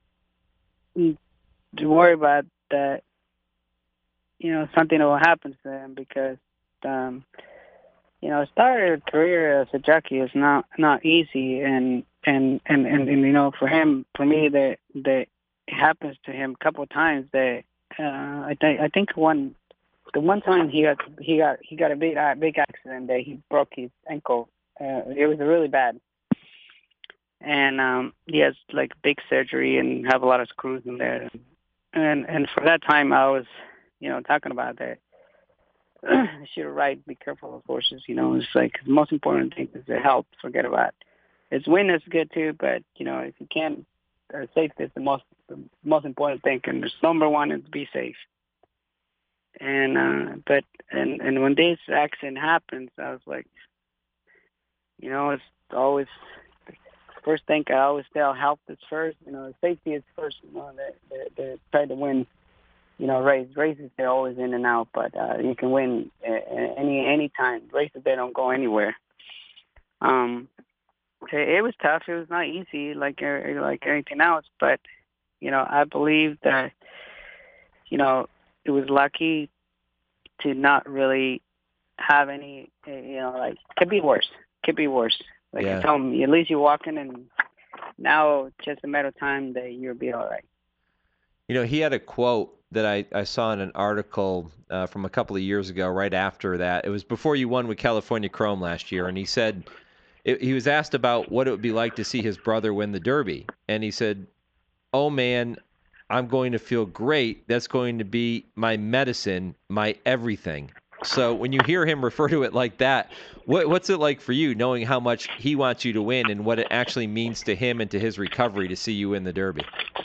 to worry about that, you know, something will happen to him because, um, you know, starting a career as a jockey is not, not easy. And, and, and, and, and, you know, for him, for me, that, that it happens to him a couple of times that, uh, I think, I think one, the one time he got, he got, he got a big, uh, big accident that he broke his ankle. Uh, it was really bad. And, um, he has like big surgery and have a lot of screws in there. And, and for that time I was, you know, talking about that. I should ride, be careful of horses, you know. It's like the most important thing is the health. Forget about it. It's win is good too, but you know, if you can't, uh, safety is the most the most important thing. And the number one is to be safe. And uh, but and and when this accident happens, I was like, you know, it's always first thing I always tell: health is first. You know, safety is first. You know, they they, they try to win. You know, race races they're always in and out, but uh, you can win any any time. Races they don't go anywhere. Um, it, it was tough. It was not easy, like like anything else. But you know, I believe that you know it was lucky to not really have any. You know, like could be worse. Could be worse. Like yeah. I told him, at least you're walking, and now it's just a matter of time that you'll be all right. You know, he had a quote that I, I saw in an article uh, from a couple of years ago, right after that. It was before you won with California Chrome last year, and he said, it, he was asked about what it would be like to see his brother win the Derby, and he said, oh man, I'm going to feel great. That's going to be my medicine, my everything. So when you hear him refer to it like that, what, what's it like for you, knowing how much he wants you to win and what it actually means to him and to his recovery to see you win the Derby?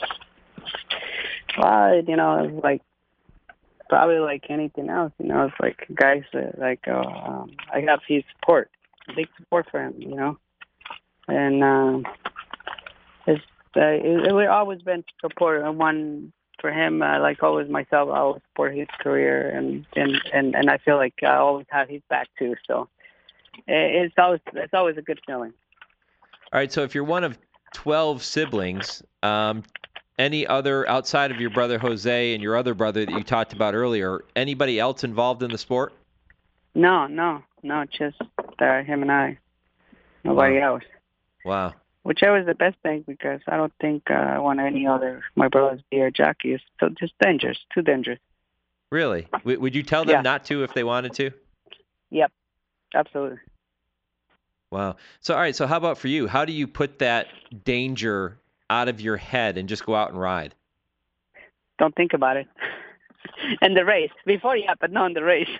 Well, you know, it's like probably like anything else. You know, it's like guys that like uh, um, I got his support, big support for him. You know, and um, it's uh, it, it, we've always been support. One for him, uh, like always myself, I always support his career, and and, and, and I feel like I always have his back too. So it, it's always it's always a good feeling. All right, so if you're one of twelve siblings, um, any other outside of your brother Jose and your other brother that you talked about earlier, anybody else involved in the sport? No, no, no, just uh, him and I. Nobody Wow. else. Wow. Which was the best thing because I don't think uh, I want any other my brothers be a jockey. It's so just dangerous, too dangerous. Really? W- would you tell them Yeah. not to if they wanted to? Yep, absolutely. Wow. So, all right. So, how about for you? How do you put that danger out of your head and just go out and ride? Don't think about it. And the race before, yeah, but not in the race.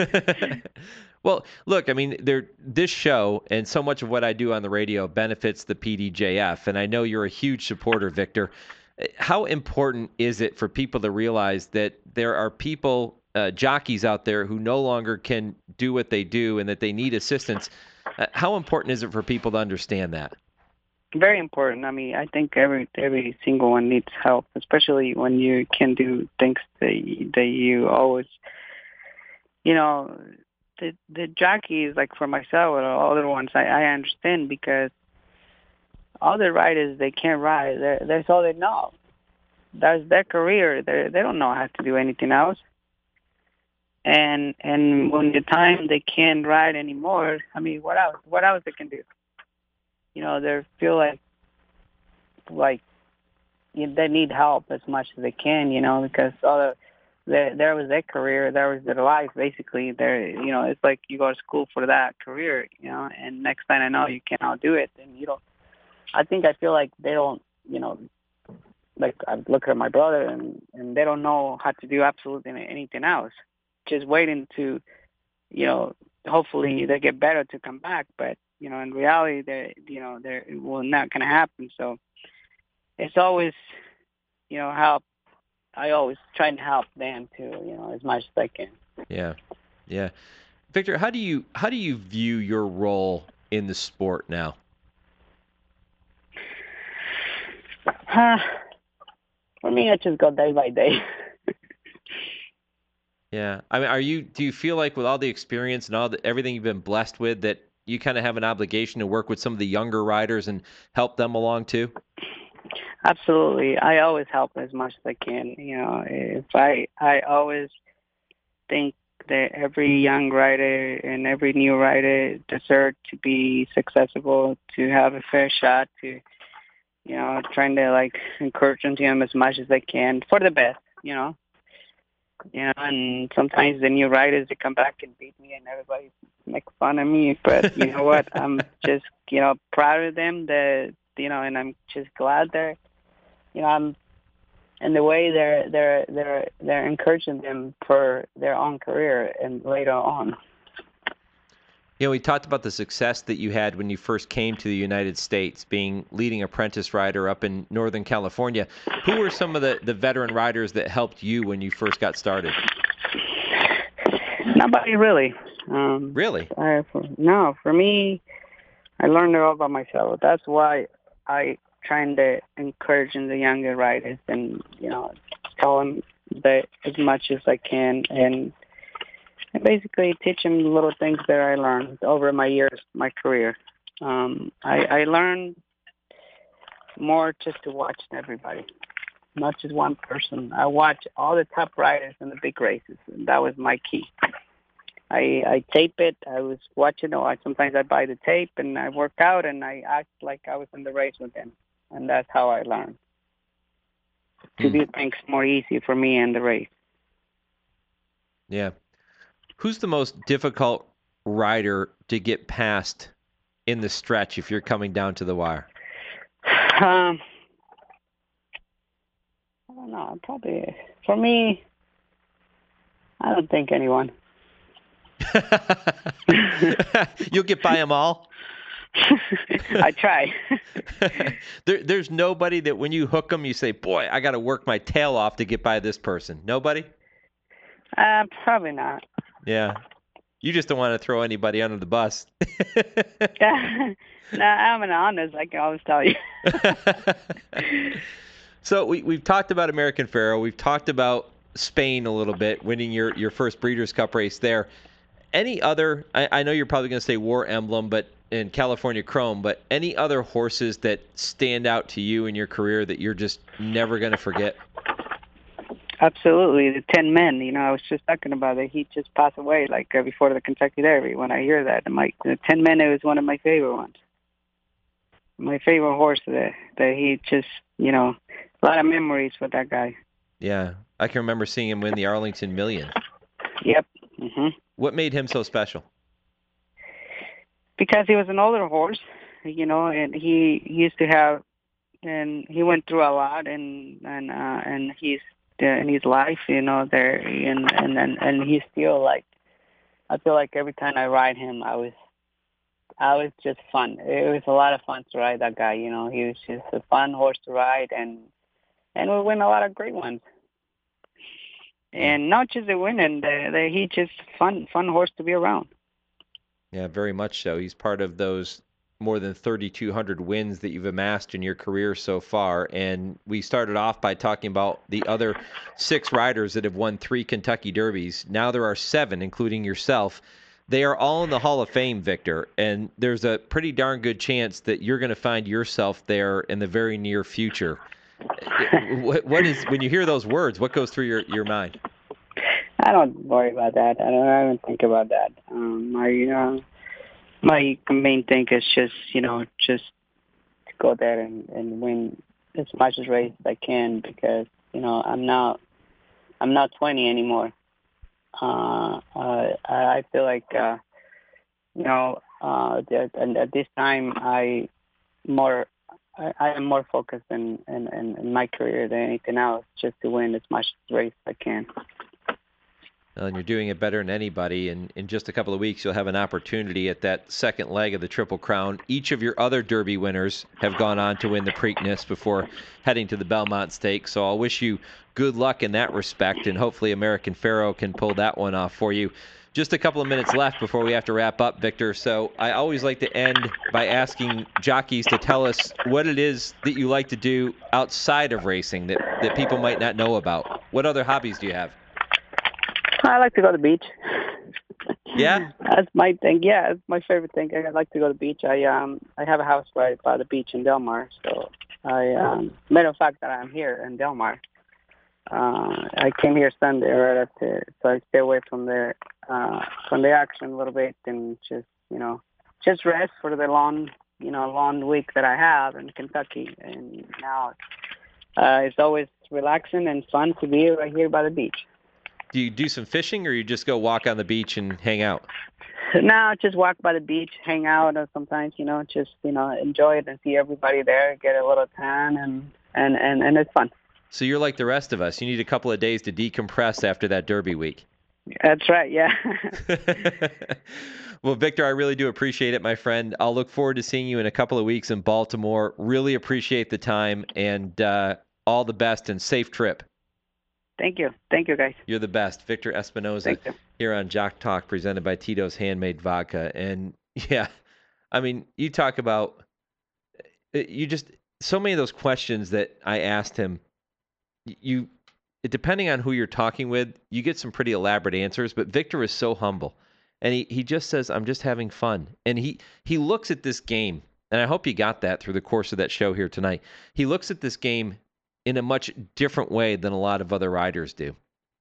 Well, look, I mean, there this show and so much of what I do on the radio benefits the P D J F, and I know you're a huge supporter, Victor. How important is it for people to realize that there are people, uh, jockeys out there who no longer can do what they do and that they need assistance? Uh, how important is it for people to understand that? Very important. I mean, I think every every single one needs help, especially when you can do things that you, that you always, you know, the the jockeys, like for myself or other ones, I, I understand because other riders, they can't ride. They're, that's all they know. That's their career. They they don't know how to do anything else. And and when the time they can't ride anymore, I mean, what else? What else they can do? You know, they feel like like you know, they need help as much as they can. You know, because all the there there was their career, there was their life basically. There, you know, it's like you go to school for that career. You know, and next time I know you cannot do it, and you don't. I think I feel like they don't. You know, like I look at my brother, and and they don't know how to do absolutely anything else. Just waiting to, you know, hopefully they get better to come back, but. You know, in reality, they, you know, they're well not going to happen. So it's always, you know, help. I always try to help them too, you know, as much as I can. Yeah, yeah. Victor, how do you how do you view your role in the sport now? Uh, for me, I just go day by day. Yeah, I mean, are you? Do you feel like with all the experience and all the everything you've been blessed with that you kind of have an obligation to work with some of the younger riders and help them along too? Absolutely. I always help as much as I can. You know, if I, I always think that every young rider and every new rider deserve to be successful, to have a fair shot, to, you know, trying to like encourage them as much as I can for the best, you know. You know, and sometimes the new riders, they come back and beat me and everybody make fun of me. But you know what? I'm just, you know, proud of them that, you know, and I'm just glad they're, you know, I'm, and the way they're, they're, they're, they're encouraging them for their own career and later on. You know, we talked about the success that you had when you first came to the United States, being leading apprentice rider up in Northern California. Who were some of the, the veteran riders that helped you when you first got started? Nobody really. Um, really? I, for, no, for me, I learned it all by myself. That's why I trying to encourage the younger riders and, you know, tell them that as much as I can and and basically teach them the little things that I learned over my years, my career. Um, I, I learned more just to watch everybody, not just one person. I watch all the top riders in the big races, and that was my key. I, I tape it. I was watching it. I, sometimes I buy the tape, and I work out, and I act like I was in the race with them, and that's how I learned. To do things more easy for me in the race. Yeah. Who's the most difficult rider to get past in the stretch if you're coming down to the wire? Um, I don't know. Probably for me, I don't think anyone. You'll get by them all? I try. there, there's nobody that when you hook them, you say, boy, I got to work my tail off to get by this person. Nobody? Uh, probably not. Yeah. You just don't want to throw anybody under the bus. No, I'm an honest, I can always tell you. So we, we've talked about American Pharoah. We've talked about Spain a little bit, winning your, your first Breeders' Cup race there. Any other, I, I know you're probably going to say War Emblem but in California Chrome, but any other horses that stand out to you in your career that you're just never going to forget? Absolutely, the ten men. You know, I was just talking about it. He just passed away like uh, before the Kentucky Derby. When I hear that, I'm like, the ten men. It was one of my favorite ones. My favorite horse that that he just, you know, a lot of memories with that guy. Yeah, I can remember seeing him win the Arlington Million. Yep. Mm-hmm. What made him so special? Because he was an older horse, you know, and he, he used to have, and he went through a lot, and and uh, and he's in his life, you know, there, and and and and he's still like, I feel like every time I ride him, I was, I was just fun. It was a lot of fun to ride that guy, you know. He was just a fun horse to ride, and and we win a lot of great ones. And not just the winning, the, the, he just fun fun horse to be around. Yeah, very much so. He's part of those more than thirty-two hundred wins that you've amassed in your career so far. And we started off by talking about the other six riders that have won three Kentucky Derbies. Now there are seven, including yourself. They are all in the Hall of Fame, Victor, and there's a pretty darn good chance that you're going to find yourself there in the very near future. what, what is, when you hear those words, what goes through your, your mind? I don't worry about that. I don't, I don't think about that. Um, my uh, my main thing is just, you know, just to go there and, and win as much as race as I can, because, you know, I'm not I'm not twenty anymore. Uh, uh, I feel like, uh, you know, uh, at, at this time I more I, I am more focused in, in, in my career than anything else, just to win as much race as I can. And you're doing it better than anybody. And in just a couple of weeks, you'll have an opportunity at that second leg of the Triple Crown. Each of your other Derby winners have gone on to win the Preakness before heading to the Belmont Stakes. So I'll wish you good luck in that respect, and hopefully American Pharoah can pull that one off for you. Just a couple of minutes left before we have to wrap up, Victor. So I always like to end by asking jockeys to tell us what it is that you like to do outside of racing that, that people might not know about. What other hobbies do you have? I like to go to the beach. Yeah? That's my thing. Yeah, it's my favorite thing. I like to go to the beach. I um I have a house right by the beach in Del Mar, so I um matter of fact that I'm here in Del Mar. Uh, I came here Sunday right after, so I stay away from the uh from the action a little bit and just, you know, just rest for the long, you know, long week that I have in Kentucky. And now uh, it's always relaxing and fun to be right here by the beach. Do you do some fishing, or you just go walk on the beach and hang out? No, just walk by the beach, hang out, or sometimes, you know, just, you know, enjoy it and see everybody there, get a little tan, and, and, and, and it's fun. So you're like the rest of us. You need a couple of days to decompress after that Derby week. That's right, yeah. Well, Victor, I really do appreciate it, my friend. I'll look forward to seeing you in a couple of weeks in Baltimore. Really appreciate the time, and uh, all the best and safe trip. Thank you. Thank you, guys. You're the best. Victor Espinoza here on Jock Talk, presented by Tito's Handmade Vodka. And, yeah, I mean, you talk about, you just, so many of those questions that I asked him, you, depending on who you're talking with, you get some pretty elaborate answers, but Victor is so humble. And he, he just says, I'm just having fun. And he, he looks at this game, and I hope you got that through the course of that show here tonight. He looks at this game in a much different way than a lot of other riders do.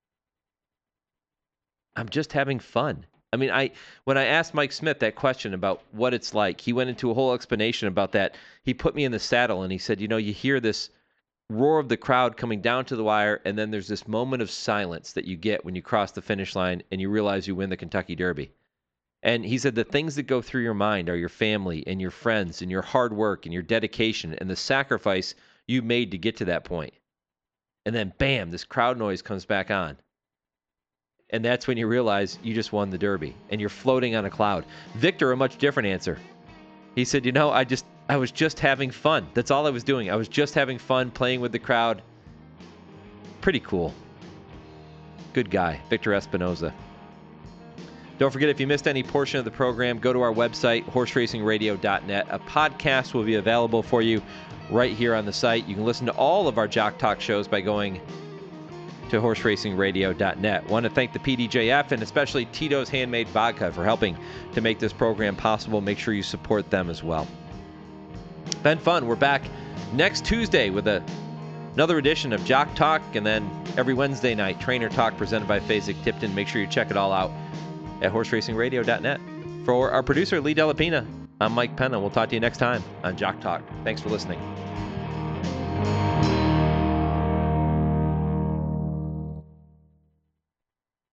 I'm just having fun. I mean, I when I asked Mike Smith that question about what it's like, he went into a whole explanation about that. He put me in the saddle, and he said, you know, you hear this roar of the crowd coming down to the wire, and then there's this moment of silence that you get when you cross the finish line and you realize you win the Kentucky Derby. And he said the things that go through your mind are your family and your friends and your hard work and your dedication and the sacrifice you made to get to that point. And then, bam, this crowd noise comes back on. And that's when you realize you just won the Derby and you're floating on a cloud. Victor, a much different answer. He said, you know, I just, I was just having fun. That's all I was doing. I was just having fun playing with the crowd. Pretty cool. Good guy, Victor Espinoza. Don't forget, if you missed any portion of the program, go to our website, horse racing radio dot net. A podcast will be available for you right here on the site. You can listen to all of our Jock Talk shows by going to horse racing radio dot net. Want to thank the P D J F and especially Tito's Handmade Vodka for helping to make this program possible. Make sure you support them as well. Been fun. We're back next Tuesday with a Another edition of Jock Talk, and then every Wednesday night, Trainer Talk presented by Fasig-Tipton. Make sure you check it all out at horse racing radio dot net. For our producer, Lee Delapina, I'm Mike Penna. We'll talk to you next time on Jock Talk. Thanks for listening.